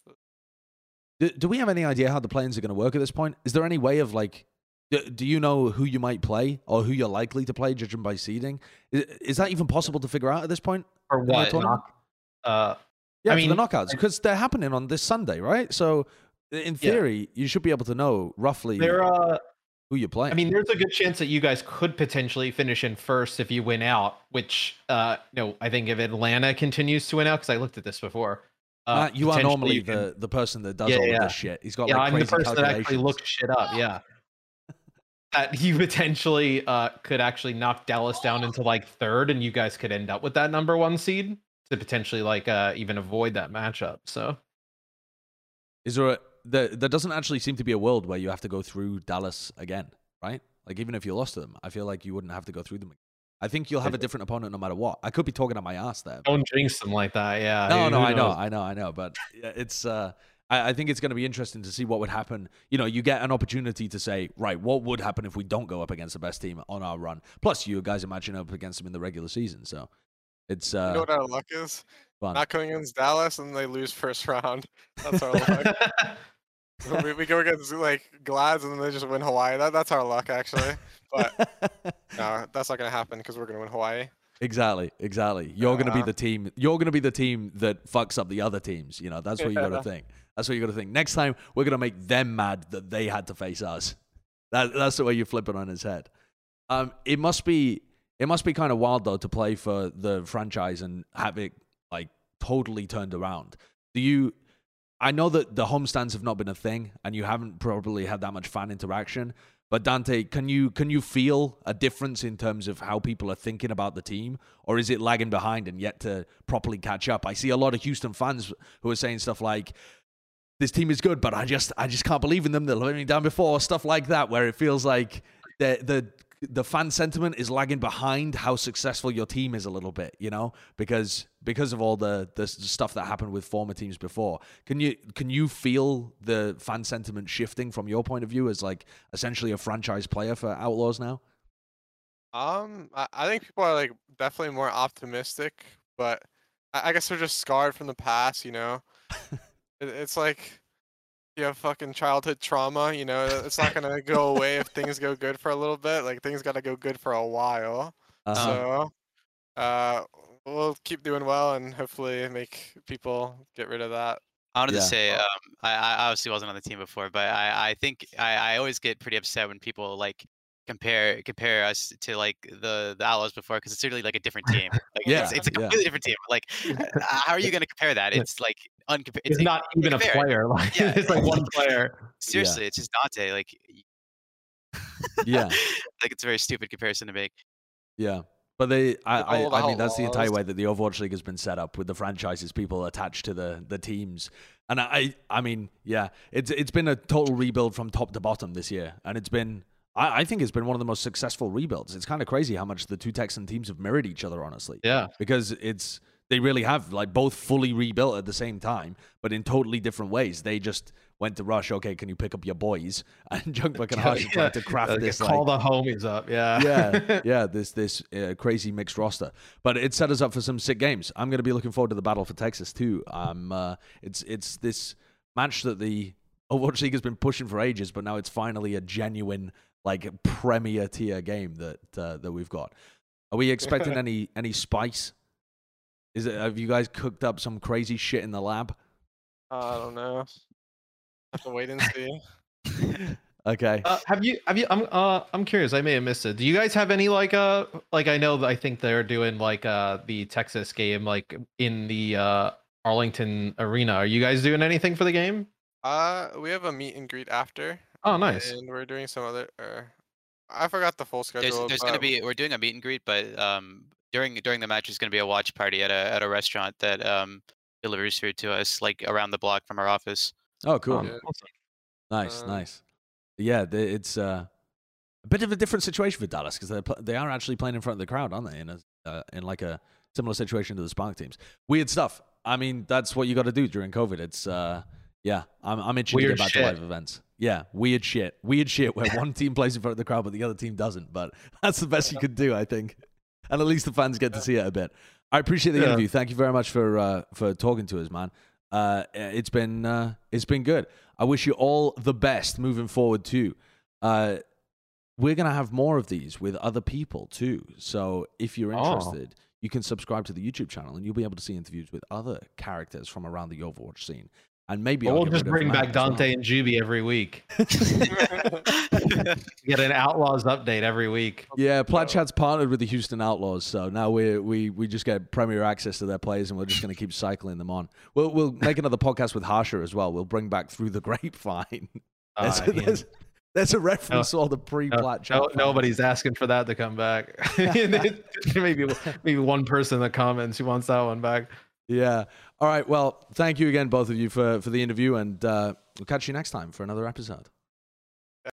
Do we have any idea how the play-ins are going to work at this point? Is there any way of like, do you know who you might play or who you're likely to play, judging by seeding? Is that even possible to figure out at this point? Or in the what? tournament? Yeah, Yeah, I for the mean, knockouts, because they're happening on this Sunday, right? So in theory, you should be able to know roughly who you're playing. I mean, there's a good chance that you guys could potentially finish in first if you win out. Which, I think if Atlanta continues to win out, because I looked at this before. Matt, you are potentially normally you can- the person that does all of this shit. He's got like I'm the crazy person that actually calculations. looks shit up. Yeah, that you potentially could actually knock Dallas down into like third, and you guys could end up with that number 1 seed to potentially like even avoid that matchup. So, Is there there doesn't actually seem to be a world where you have to go through Dallas again, right? Like even if you lost to them, I feel like you wouldn't have to go through them again. I think you'll have a different opponent no matter what. I could be talking on my ass there. don't jinx them like that. Yeah. No, who I knows? know. But it's I think it's going to be interesting to see what would happen. You get an opportunity to say, right, what would happen if we don't go up against the best team on our run? Plus, you guys are matching up against them in the regular season, so it's You know what our luck is? fun. Not going against Dallas and they lose first round. That's our luck. we go against like Glads and then they just win Hawaii. That's our luck actually. But no, that's not gonna happen because we're gonna win Hawaii. Exactly. You're going to be the team. You're going to be the team that fucks up the other teams. That's what you got to think. That's what you got to think. Next time, we're going to make them mad that they had to face us. That's the way you flip it on his head. It must be kind of wild though to play for the franchise and have it like totally turned around. I know that the homestands have not been a thing, and you haven't probably had that much fan interaction. But Dante, can you feel a difference in terms of how people are thinking about the team, or is it lagging behind and yet to properly catch up? I see a lot of Houston fans who are saying stuff like, "This team is good, but I just can't believe in them. They're letting me down before," stuff like that, where it feels like the fan sentiment is lagging behind how successful your team is a little bit, because of all the stuff that happened with former teams before. Can you feel the fan sentiment shifting from your point of view as like essentially a franchise player for Outlaws now? I think people are like definitely more optimistic, but I guess they're just scarred from the past. It's like you have fucking childhood trauma. It's not gonna go away if things go good for a little bit. Like things gotta go good for a while. Uh-huh. So, we'll keep doing well and hopefully make people get rid of that. I wanted Yeah. to say, I obviously wasn't on the team before, but I think I always get pretty upset when people like compare us to like the Outlaws before, because it's literally like a different team. Like Yeah, it's a yeah. completely different team. Like how are you going to compare that? It's like It's not even a compare it. player. Like, Yeah. it's like one player. Seriously, it's just Dante. Like Yeah. like it's a very stupid comparison to make. Yeah. But I mean, that's the entire Outlaws. way that the Overwatch League has been set up, with the franchises, people attached to the teams. And I mean, yeah, it's been a total rebuild from top to bottom this year. And it's been, I think it's been one of the most successful rebuilds. It's kind of crazy how much the two Texan teams have mirrored each other, honestly. Yeah. Because they really have, like, both fully rebuilt at the same time, but in totally different ways. They just went to Rush, okay, can you pick up your boys? And Jungbuck and Harsh tried to craft this, call like, the homies up. Yeah. this crazy mixed roster. But it set us up for some sick games. I'm going to be looking forward to the Battle for Texas too. It's this match that the Overwatch League has been pushing for ages, but now it's finally a genuine, like, premier tier game that we've got. Are we expecting any spice? Have you guys cooked up some crazy shit in the lab? I don't know. Have to wait and see. Okay. Have you? I'm curious. I may have missed it. Do you guys have any like I know that I think they're doing like the Texas game like in the Arlington Arena. Are you guys doing anything for the game? We have a meet and greet after. Oh, nice. And we're doing some other. I forgot the full schedule. There's gonna be, we're doing a meet and greet, but during the match is gonna be a watch party at a restaurant that delivers food to us like around the block from our office. Oh, cool. Yeah. Nice, nice. Yeah, it's a bit of a different situation for Dallas, because they are actually playing in front of the crowd, aren't they? In like a similar situation to the Spark teams. Weird stuff. I mean, that's what you got to do during COVID. It's yeah, I'm itching to get back to live events. Yeah, weird shit where one team plays in front of the crowd but the other team doesn't. But that's the best you could do, I think. And at least the fans get to see it a bit. I appreciate the interview. Thank you very much for talking to us, man. It's been good. I wish you all the best moving forward too. We're gonna have more of these with other people too. So if you're interested, you can subscribe to the YouTube channel and you'll be able to see interviews with other characters from around the Overwatch scene. And maybe we'll just bring back Dante and Juby every week. Get an Outlaws update every week. Yeah, Plat Chat's partnered with the Houston Outlaws, so now we just get premier access to their players, and we're just going to keep cycling them on. We'll make another podcast with Harsher as well. We'll bring back Through the Grapevine. There's a reference to all the pre-Plat Chat. Nobody's asking for that to come back. maybe one person in the comments who wants that one back. Yeah. All right. Well, thank you again, both of you, for the interview, and we'll catch you next time for another episode.